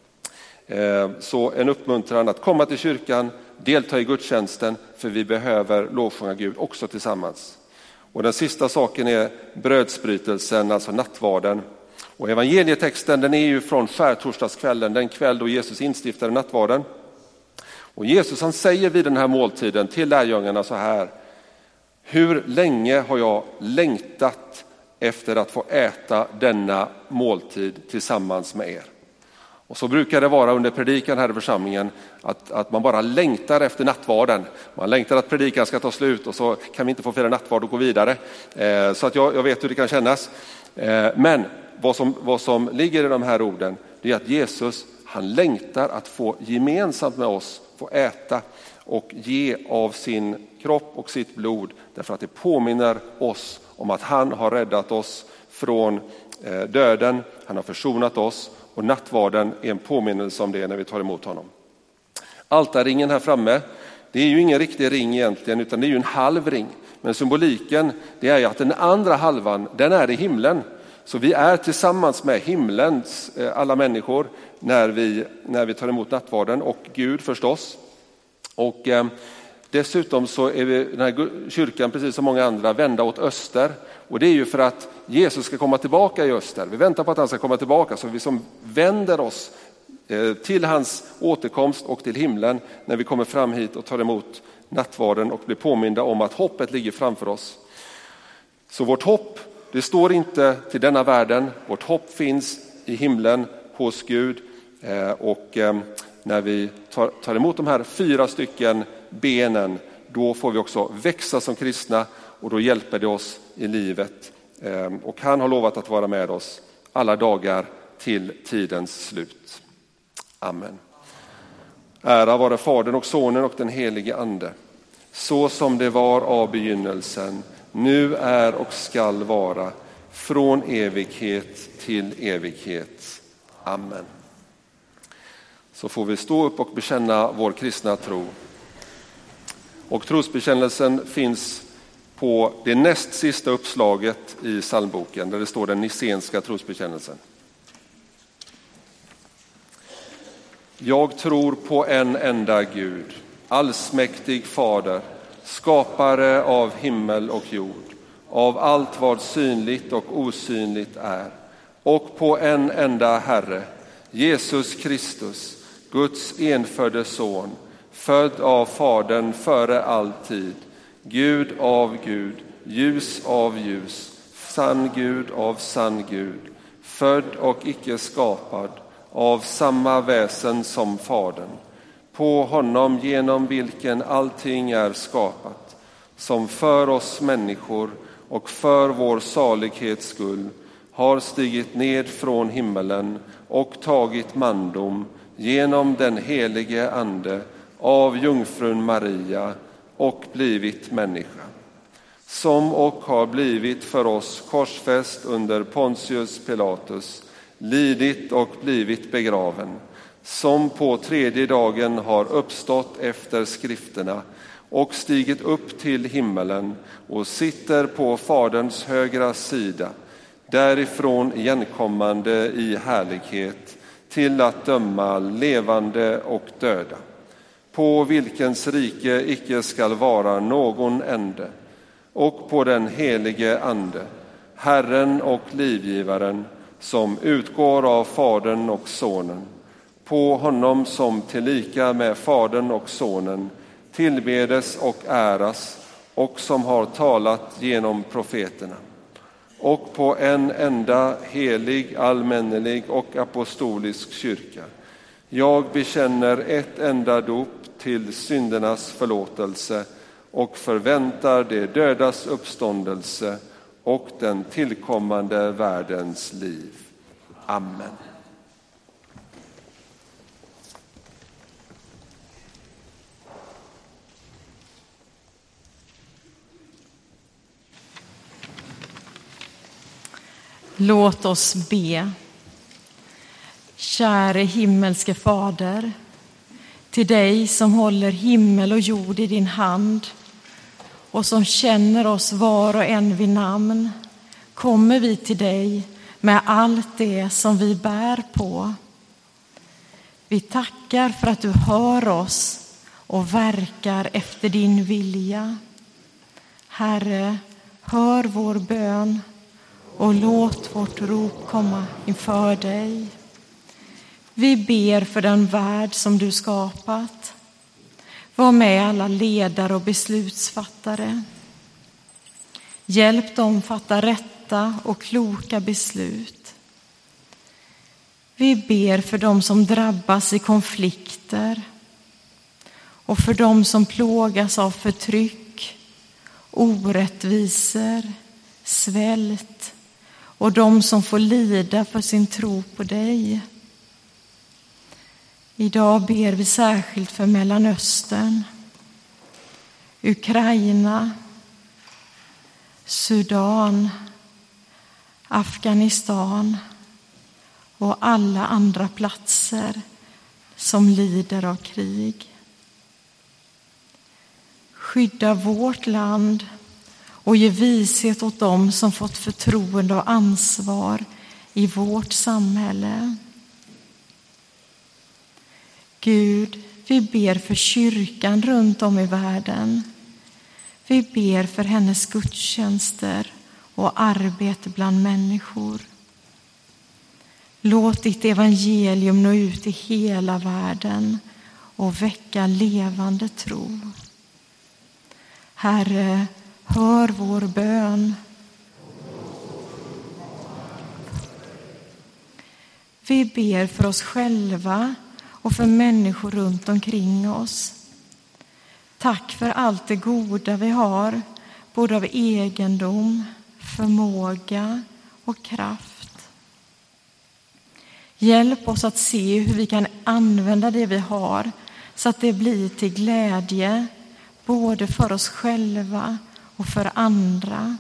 Så en uppmuntran att komma till kyrkan, delta i gudstjänsten, för vi behöver lovsjunga Gud också tillsammans. Och den sista saken är brödsbrytelsen, alltså nattvarden. Och evangelietexten den är ju från skärtorsdagskvällen, den kväll då Jesus instiftade nattvarden. Och Jesus han säger vid den här måltiden till lärjungarna så här: hur länge har jag längtat efter att få äta denna måltid tillsammans med er? Och så brukar det vara under predikan här i församlingen att man bara längtar efter nattvarden. Man längtar att predikan ska ta slut och så kan vi inte få fira nattvard och gå vidare. Så att jag vet hur det kan kännas. Men vad som ligger i de här orden, det är att Jesus han längtar att få gemensamt med oss få äta och ge av sin kropp och sitt blod, därför att det påminner oss om att han har räddat oss från döden, han har försonat oss, och nattvarden är en påminnelse om det när vi tar emot honom. Altarringen här framme, det är ju ingen riktig ring egentligen, utan det är ju en halv ring, men symboliken det är ju att den andra halvan den är i himlen. Så vi är tillsammans med himlens alla människor när vi tar emot nattvarden, och Gud förstås. Och dessutom så är den här kyrkan, precis som många andra, vända åt öster. Och det är ju för att Jesus ska komma tillbaka i öster. Vi väntar på att han ska komma tillbaka, så vi som vänder oss till hans återkomst och till himlen när vi kommer fram hit och tar emot nattvarden och blir påminda om att hoppet ligger framför oss. Så vårt hopp, det står inte till denna världen. Vårt hopp finns i himlen hos Gud. Och när vi tar emot de här 4 stycken benen, då får vi också växa som kristna, och då hjälper det oss i livet. Och han har lovat att vara med oss alla dagar till tidens slut. Amen. Ära vare Fadern och Sonen och den helige Ande, så som det var av begynnelsen, nu är och skall vara, från evighet till evighet. Amen. Så får vi stå upp och bekänna vår kristna tro. Och trosbekännelsen finns på det näst sista uppslaget i psalmboken, där det står den nicenska trosbekännelsen. Jag tror på en enda Gud, allsmäktig Fader, skapare av himmel och jord, av allt vad synligt och osynligt är, och på en enda Herre, Jesus Kristus, Guds enfödde son, född av Fadern före all tid, Gud av Gud, ljus av ljus, sann Gud av sann Gud, född och icke skapad, av samma väsen som Fadern, på honom genom vilken allting är skapat, som för oss människor och för vår salighets skull har stigit ned från himmelen och tagit mandom genom den helige Ande av jungfrun Maria och blivit människa, som och har blivit för oss korsfäst under Pontius Pilatus, lidit och blivit begraven, som på 3:e dagen har uppstått efter skrifterna och stigit upp till himmelen och sitter på Faderns högra sida, därifrån igenkommande i härlighet till att döma levande och döda, på vilkens rike icke skall vara någon ände, och på den helige Ande, Herren och livgivaren, som utgår av Fadern och Sonen, på honom som tillika med Fadern och Sonen tillbedes och äras, och som har talat genom profeterna, och på en enda helig, allmännelig och apostolisk kyrka. Jag bekänner ett enda dop till syndernas förlåtelse, och förväntar de dödas uppståndelse och den tillkommande världens liv. Amen. Låt oss be. Käre himmelske Fader, till dig som håller himmel och jord i din hand och som känner oss var och en vid namn, kommer vi till dig med allt det som vi bär på. Vi tackar för att du hör oss och verkar efter din vilja. Herre, hör vår bön och låt vårt rop komma inför dig. Vi ber för den värld som du skapat. Var med alla ledare och beslutsfattare. Hjälp dem fatta rätta och kloka beslut. Vi ber för dem som drabbas i konflikter och för dem som plågas av förtryck, orättvisor, svält och de som får lida för sin tro på dig. Idag ber vi särskilt för Mellanöstern, Ukraina, Sudan, Afghanistan och alla andra platser som lider av krig. Skydda vårt land och ge vishet åt dem som fått förtroende och ansvar i vårt samhälle. Gud, vi ber för kyrkan runt om i världen. Vi ber för hennes gudstjänster och arbete bland människor. Låt ditt evangelium nå ut i hela världen och väcka levande tro. Herre, hör vår bön. Vi ber för oss själva och för människor runt omkring oss. Tack för allt det goda vi har, både av egendom, förmåga och kraft. Hjälp oss att se hur vi kan använda det vi har så att det blir till glädje både för oss själva och för andra.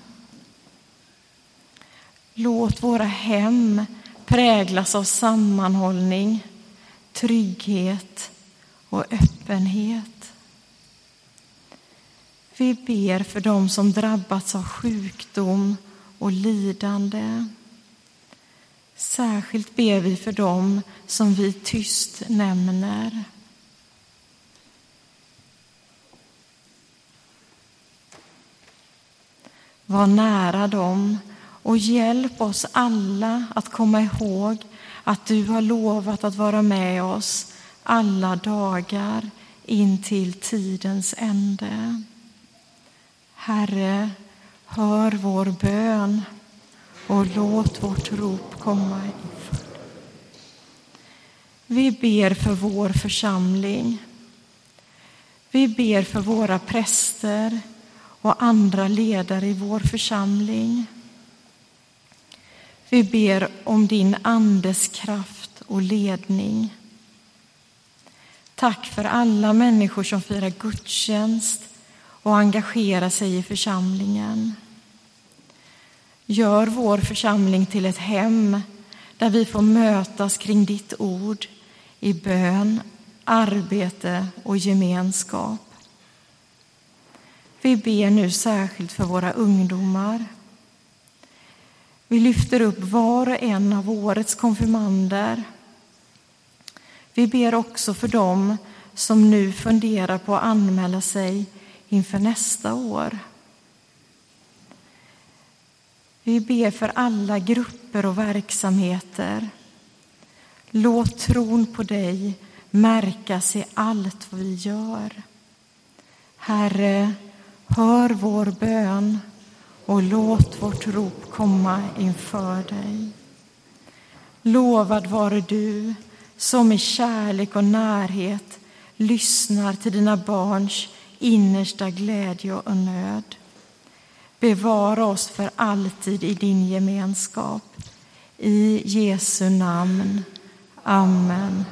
Låt våra hem präglas av sammanhållning, trygghet och öppenhet. Vi ber för dem som drabbats av sjukdom och lidande. Särskilt ber vi för dem som vi tyst nämner. Var nära dem och hjälp oss alla att komma ihåg att du har lovat att vara med oss alla dagar in till tidens ände. Herre, hör vår bön och låt vårt rop komma inför. Vi ber för vår församling. Vi ber för våra präster och andra ledare i vår församling. Vi ber om din andes kraft och ledning. Tack för alla människor som firar gudstjänst och engagerar sig i församlingen. Gör vår församling till ett hem där vi får mötas kring ditt ord i bön, arbete och gemenskap. Vi ber nu särskilt för våra ungdomar. Vi lyfter upp var och en av årets konfirmander. Vi ber också för dem som nu funderar på att anmäla sig inför nästa år. Vi ber för alla grupper och verksamheter. Låt tron på dig märkas i allt vad vi gör. Herre, hör vår bön och låt vårt rop komma inför dig. Lovad vare du som i kärlek och närhet lyssnar till dina barns innersta glädje och nöd. Bevara oss för alltid i din gemenskap. I Jesu namn. Amen.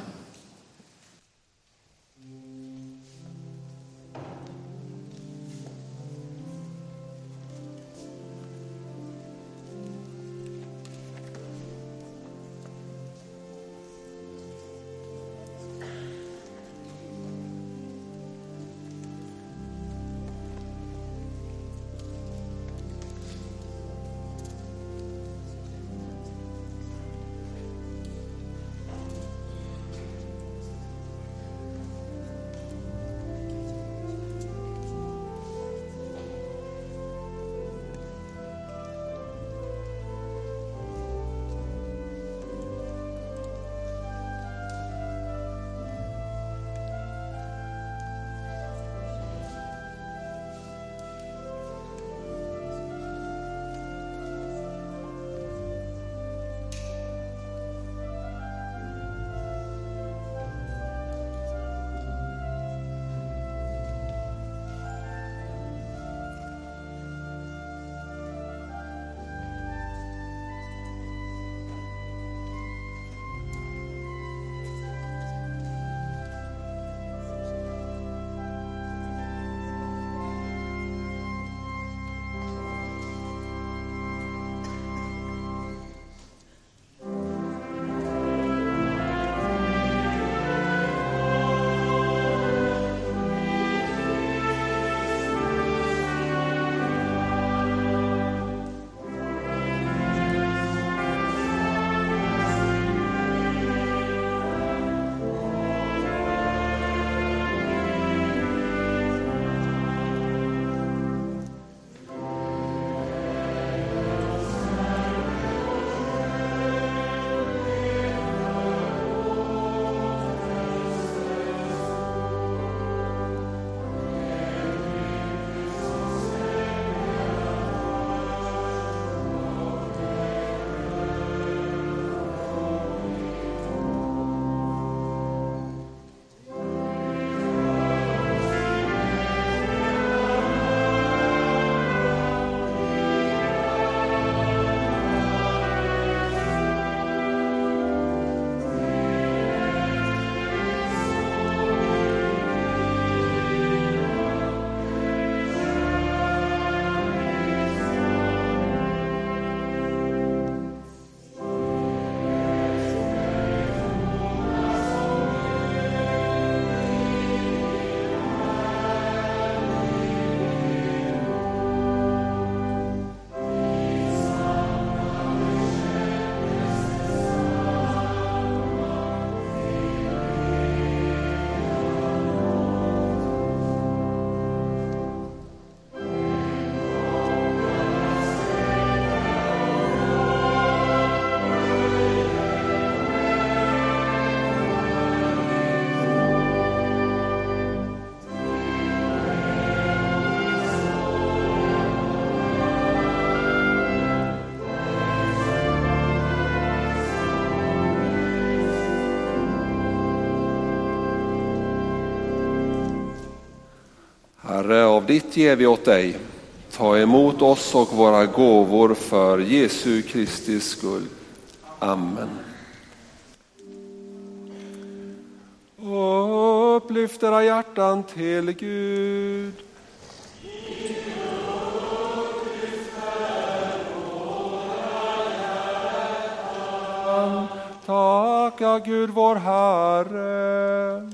Herre, av ditt ger vi åt dig. Ta emot oss och våra gåvor för Jesu Kristi skull. Amen. Och upplyft era hjärtan till Gud. Tacka Gud vår Herre.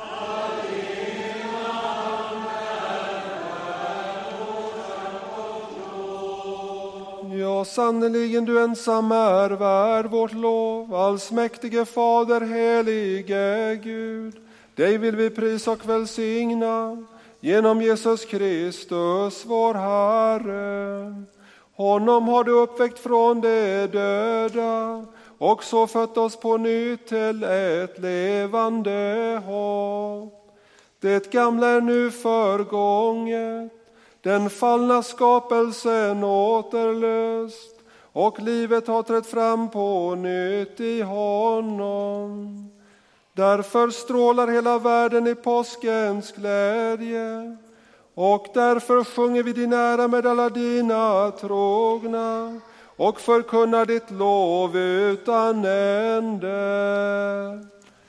Ja, sannoliken du ensam är värd vårt lov, allsmäktige Fader, helige Gud. Dig vill vi prisa och välsigna genom Jesus Kristus, vår Herre. Honom har du uppväckt från de döda och så fött oss på nytt till ett levande hopp. Det gamla är nu förgånget, den fallna skapelsen återlöst, och livet har trätt fram på nytt i honom. Därför strålar hela världen i påskens glädje. Och därför sjunger vi din ära med alla dina trogna och förkunnar ditt lov utan ände.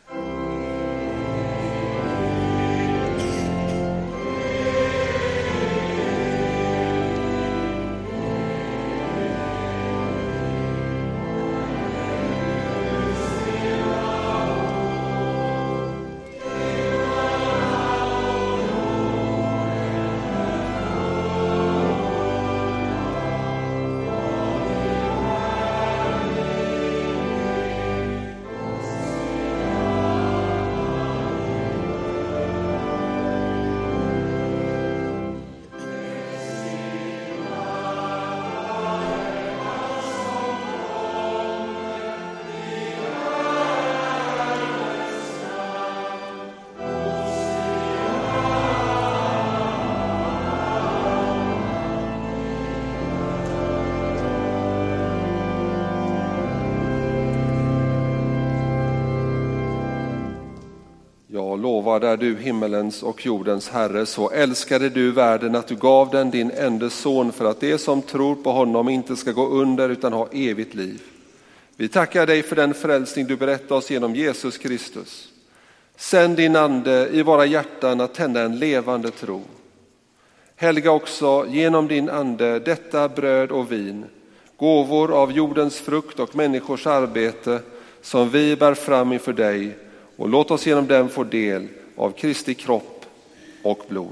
Lovad är du himmelens och jordens Herre, så älskade du världen att du gav den din enda son för att det som tror på honom inte ska gå under utan ha evigt liv. Vi tackar dig för den frälsning du berättar oss genom Jesus Kristus. Sänd din ande i våra hjärtan att tända en levande tro. Helga också genom din ande detta bröd och vin, gåvor av jordens frukt och människors arbete som vi bär fram inför dig, och låt oss genom dem få del av Kristi kropp och blod.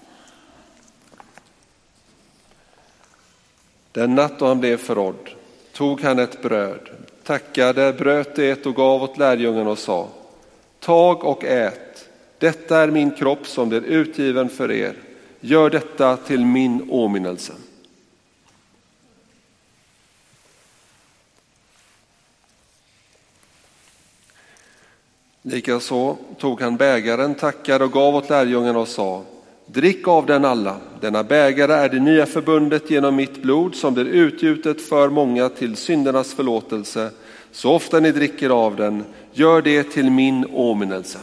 Den natt då han blev förrådd tog han ett bröd, tackade, bröt det och gav åt lärjungarna och sa: tag och ät, detta är min kropp som blir utgiven för er. Gör detta till min åminnelse. Likaså tog han bägaren, tackade och gav åt lärjungarna och sa: drick av den alla, denna bägare är det nya förbundet genom mitt blod som blir utgjutet för många till syndernas förlåtelse. Så ofta ni dricker av den, gör det till min åminnelse.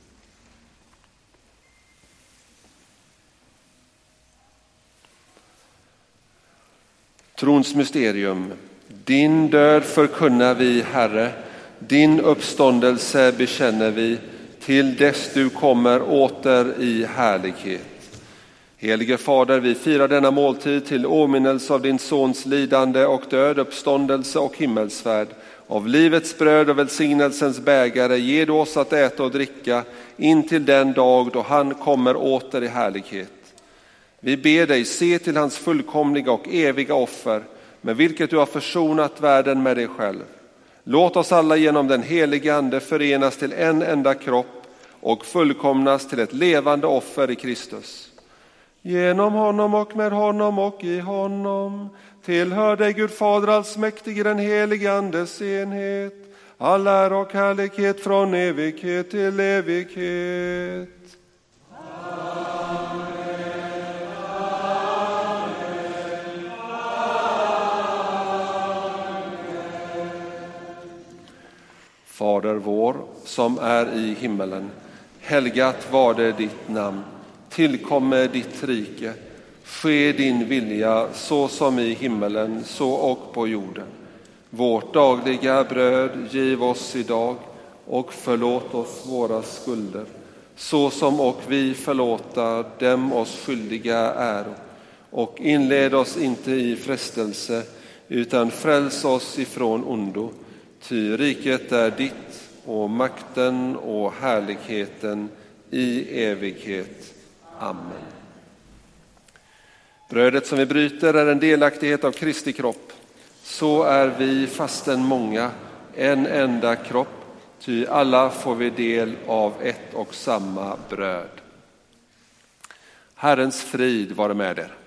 Trons mysterium. Din död förkunnar vi, Herre, din uppståndelse bekänner vi, till dess du kommer åter i härlighet. Helige Fader, vi firar denna måltid till åminnelse av din sons lidande och död, uppståndelse och himmelsfärd. Av livets bröd och välsignelsens bägare ger du oss att äta och dricka in till den dag då han kommer åter i härlighet. Vi ber dig, se till hans fullkomliga och eviga offer, med vilket du har försonat världen med dig själv. Låt oss alla genom den helige ande förenas till en enda kropp och fullkomnas till ett levande offer i Kristus. Genom honom och med honom och i honom tillhör dig Gud Fader allsmäktig i den helige andes enhet, all ära och härlighet från evighet till evighet. Fader vår som är i himmelen, helgat var det ditt namn. Tillkommer ditt rike, ske din vilja så som i himmelen så och på jorden. Vårt dagliga bröd giv oss idag och förlåt oss våra skulder, så som och vi förlåta dem oss skyldiga äro. Och inled oss inte i frestelse, utan fräls oss ifrån ondo. Ty riket är ditt och makten och härligheten i evighet. Amen. Brödet som vi bryter är en delaktighet av Kristi kropp. Så är vi fastän många en enda kropp, ty alla får vi del av ett och samma bröd. Herrens frid vare med er.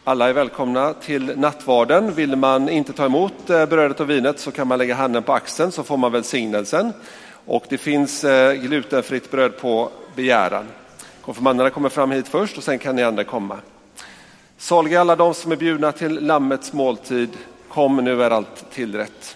Alla är välkomna till nattvarden. Vill man inte ta emot brödet och vinet så kan man lägga handen på axeln så får man välsignelsen. Och det finns glutenfritt bröd på begäran. Konfirmanderna kommer fram hit först och sen kan ni andra komma. Saliga alla de som är bjudna till lammets måltid. Kom, nu är allt tillrätt.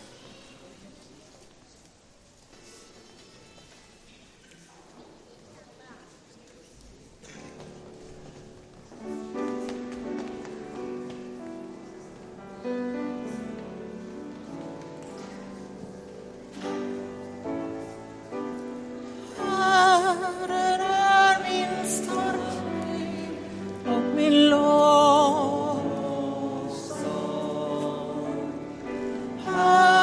Ah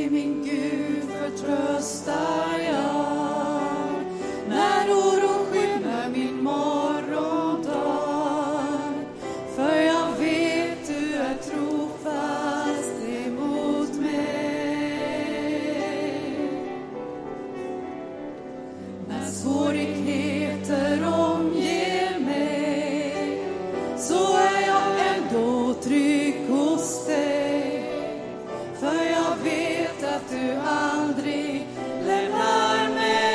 Dig min Gud förtröstar jag, när oron skymmer min morgondag. För jag vet du är trofast emot mig. När svårigheter omger mig, så är jag ändå trygg hos dig. För jag vet att du aldrig lämnar mig.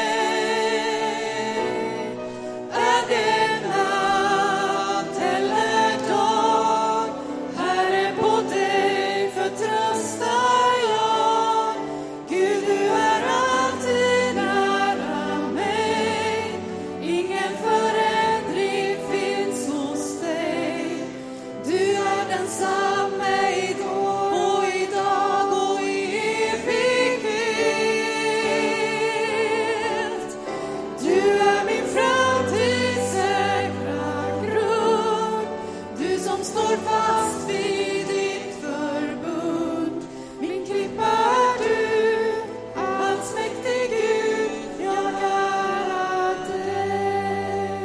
Är det natt eller dag, Herre, på dig förtröstar jag. Gud, du är alltid nära mig. Ingen förändring finns hos dig. Du är densamme idag och idag och i evighet. Du är min framtidssäkra grund, du som står fast vid ditt förbund. Min klippa är du, allsmäktig Gud, jag ärar dig.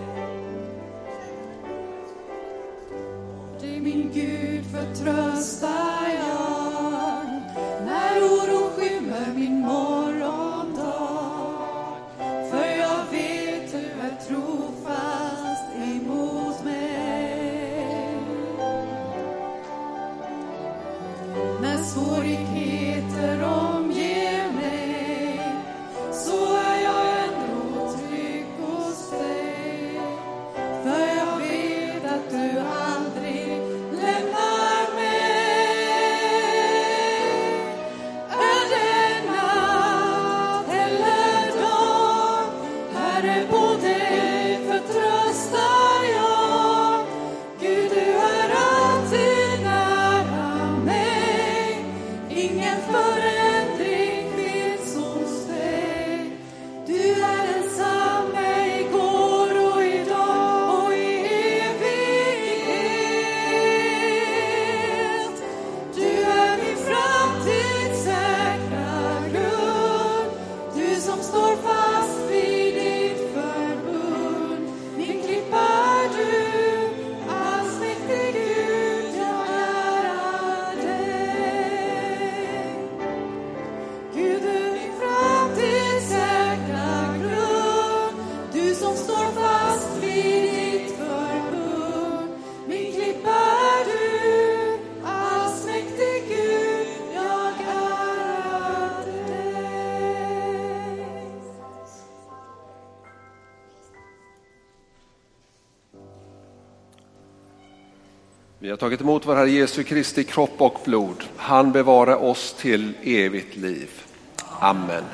Dig min Gud förtröstar jag, när oron skymmer min morgondag. För jag vet du är trofast emot mig. När svårigheter omger mig, så är jag ändå trygg hos dig. För jag vet att du aldrig lämnar mig. Är det natt eller dag, Herre, på dig förtröstar jag. Gud, du är alltid nära mig. Ingen förändring finns hos dig. Du är densamme igår och idag och i evighet. Du är min framtidssäkra grund, du som står fast vid ditt förbund. Min klippa är du, allsmäktig Gud, jag ärar dig. Gud, du är min framtidssäkra grund, du som står fast vid ditt förbund. Min klippa är du, allsmäktig Gud, jag ärar dig. Vi har tagit emot vår Herre Jesu Kristi kropp och blod. Han bevarar oss till evigt liv. Amen.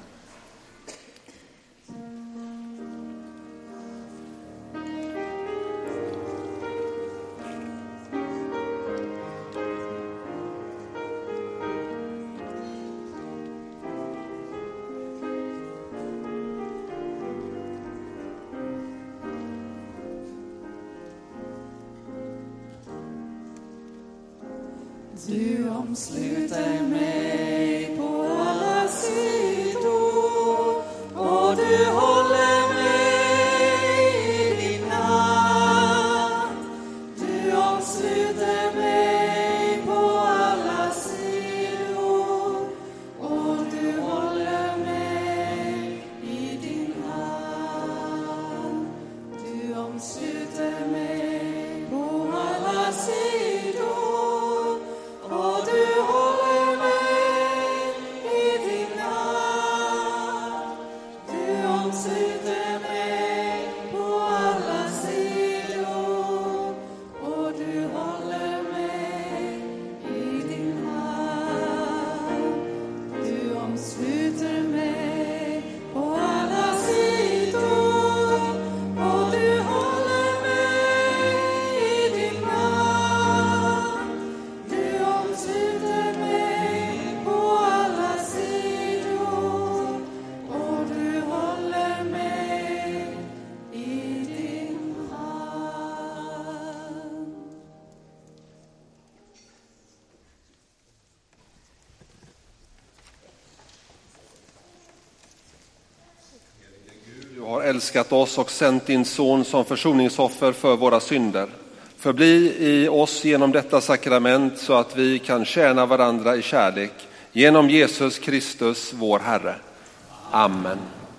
Du omsluter mig på alla sidor, och du håller mig i din hand. Du omsluter mig på alla sidor, och du håller mig i din hand. Du omsluter mig på alla sidor, och du håller mig älskat oss och sänt din son som försoningsoffer för våra synder. Förbli i oss genom detta sakrament så att vi kan tjäna varandra i kärlek. Genom Jesus Kristus, vår Herre. Amen.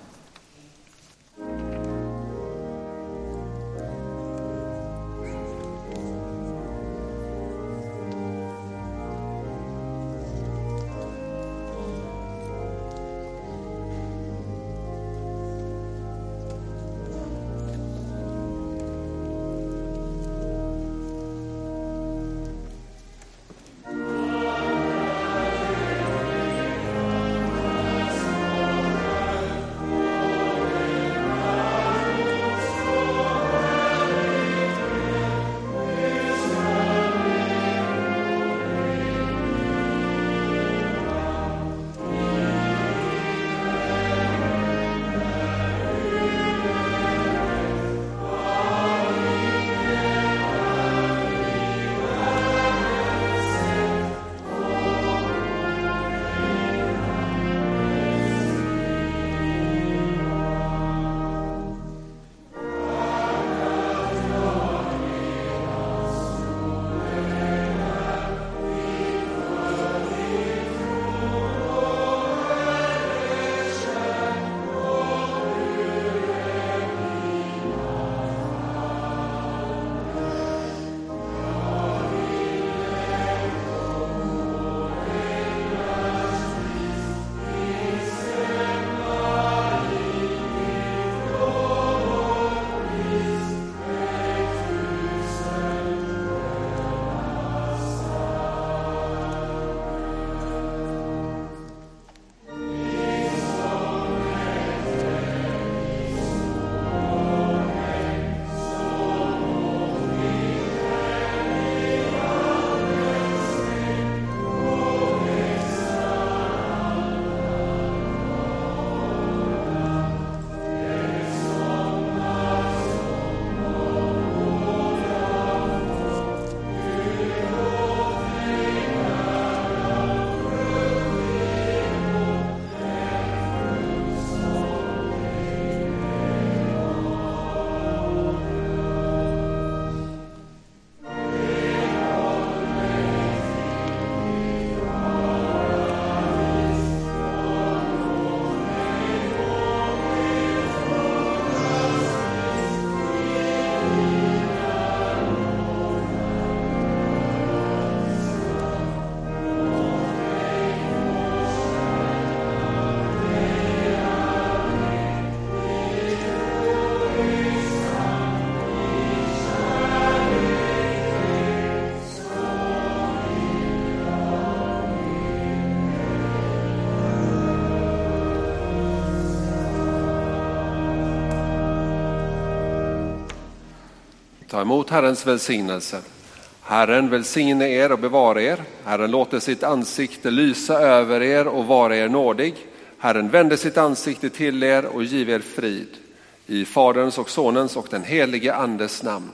Ta emot Herrens välsignelse. Herren välsigne er och bevara er. Herren låter sitt ansikte lysa över er och vara er nådig. Herren vänder sitt ansikte till er och giv er frid. I Faderns och Sonens och den helige Andes namn.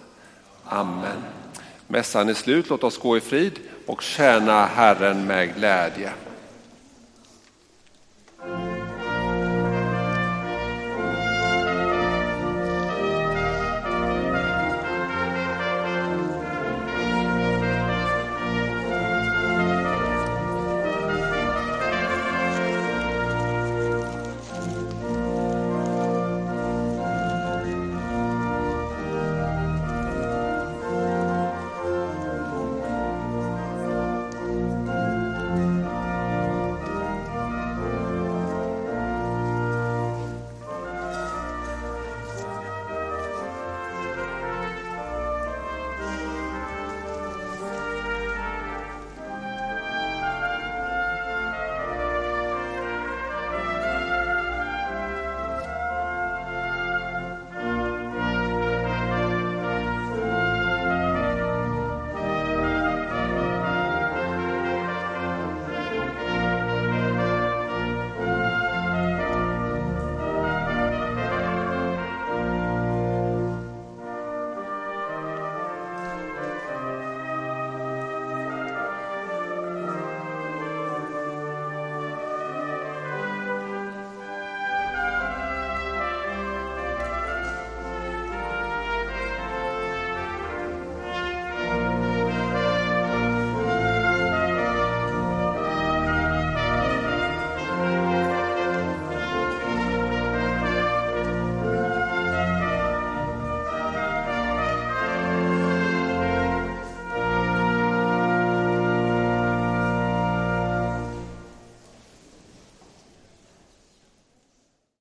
Amen. Mässan är slut, låt oss gå i frid och tjäna Herren med glädje.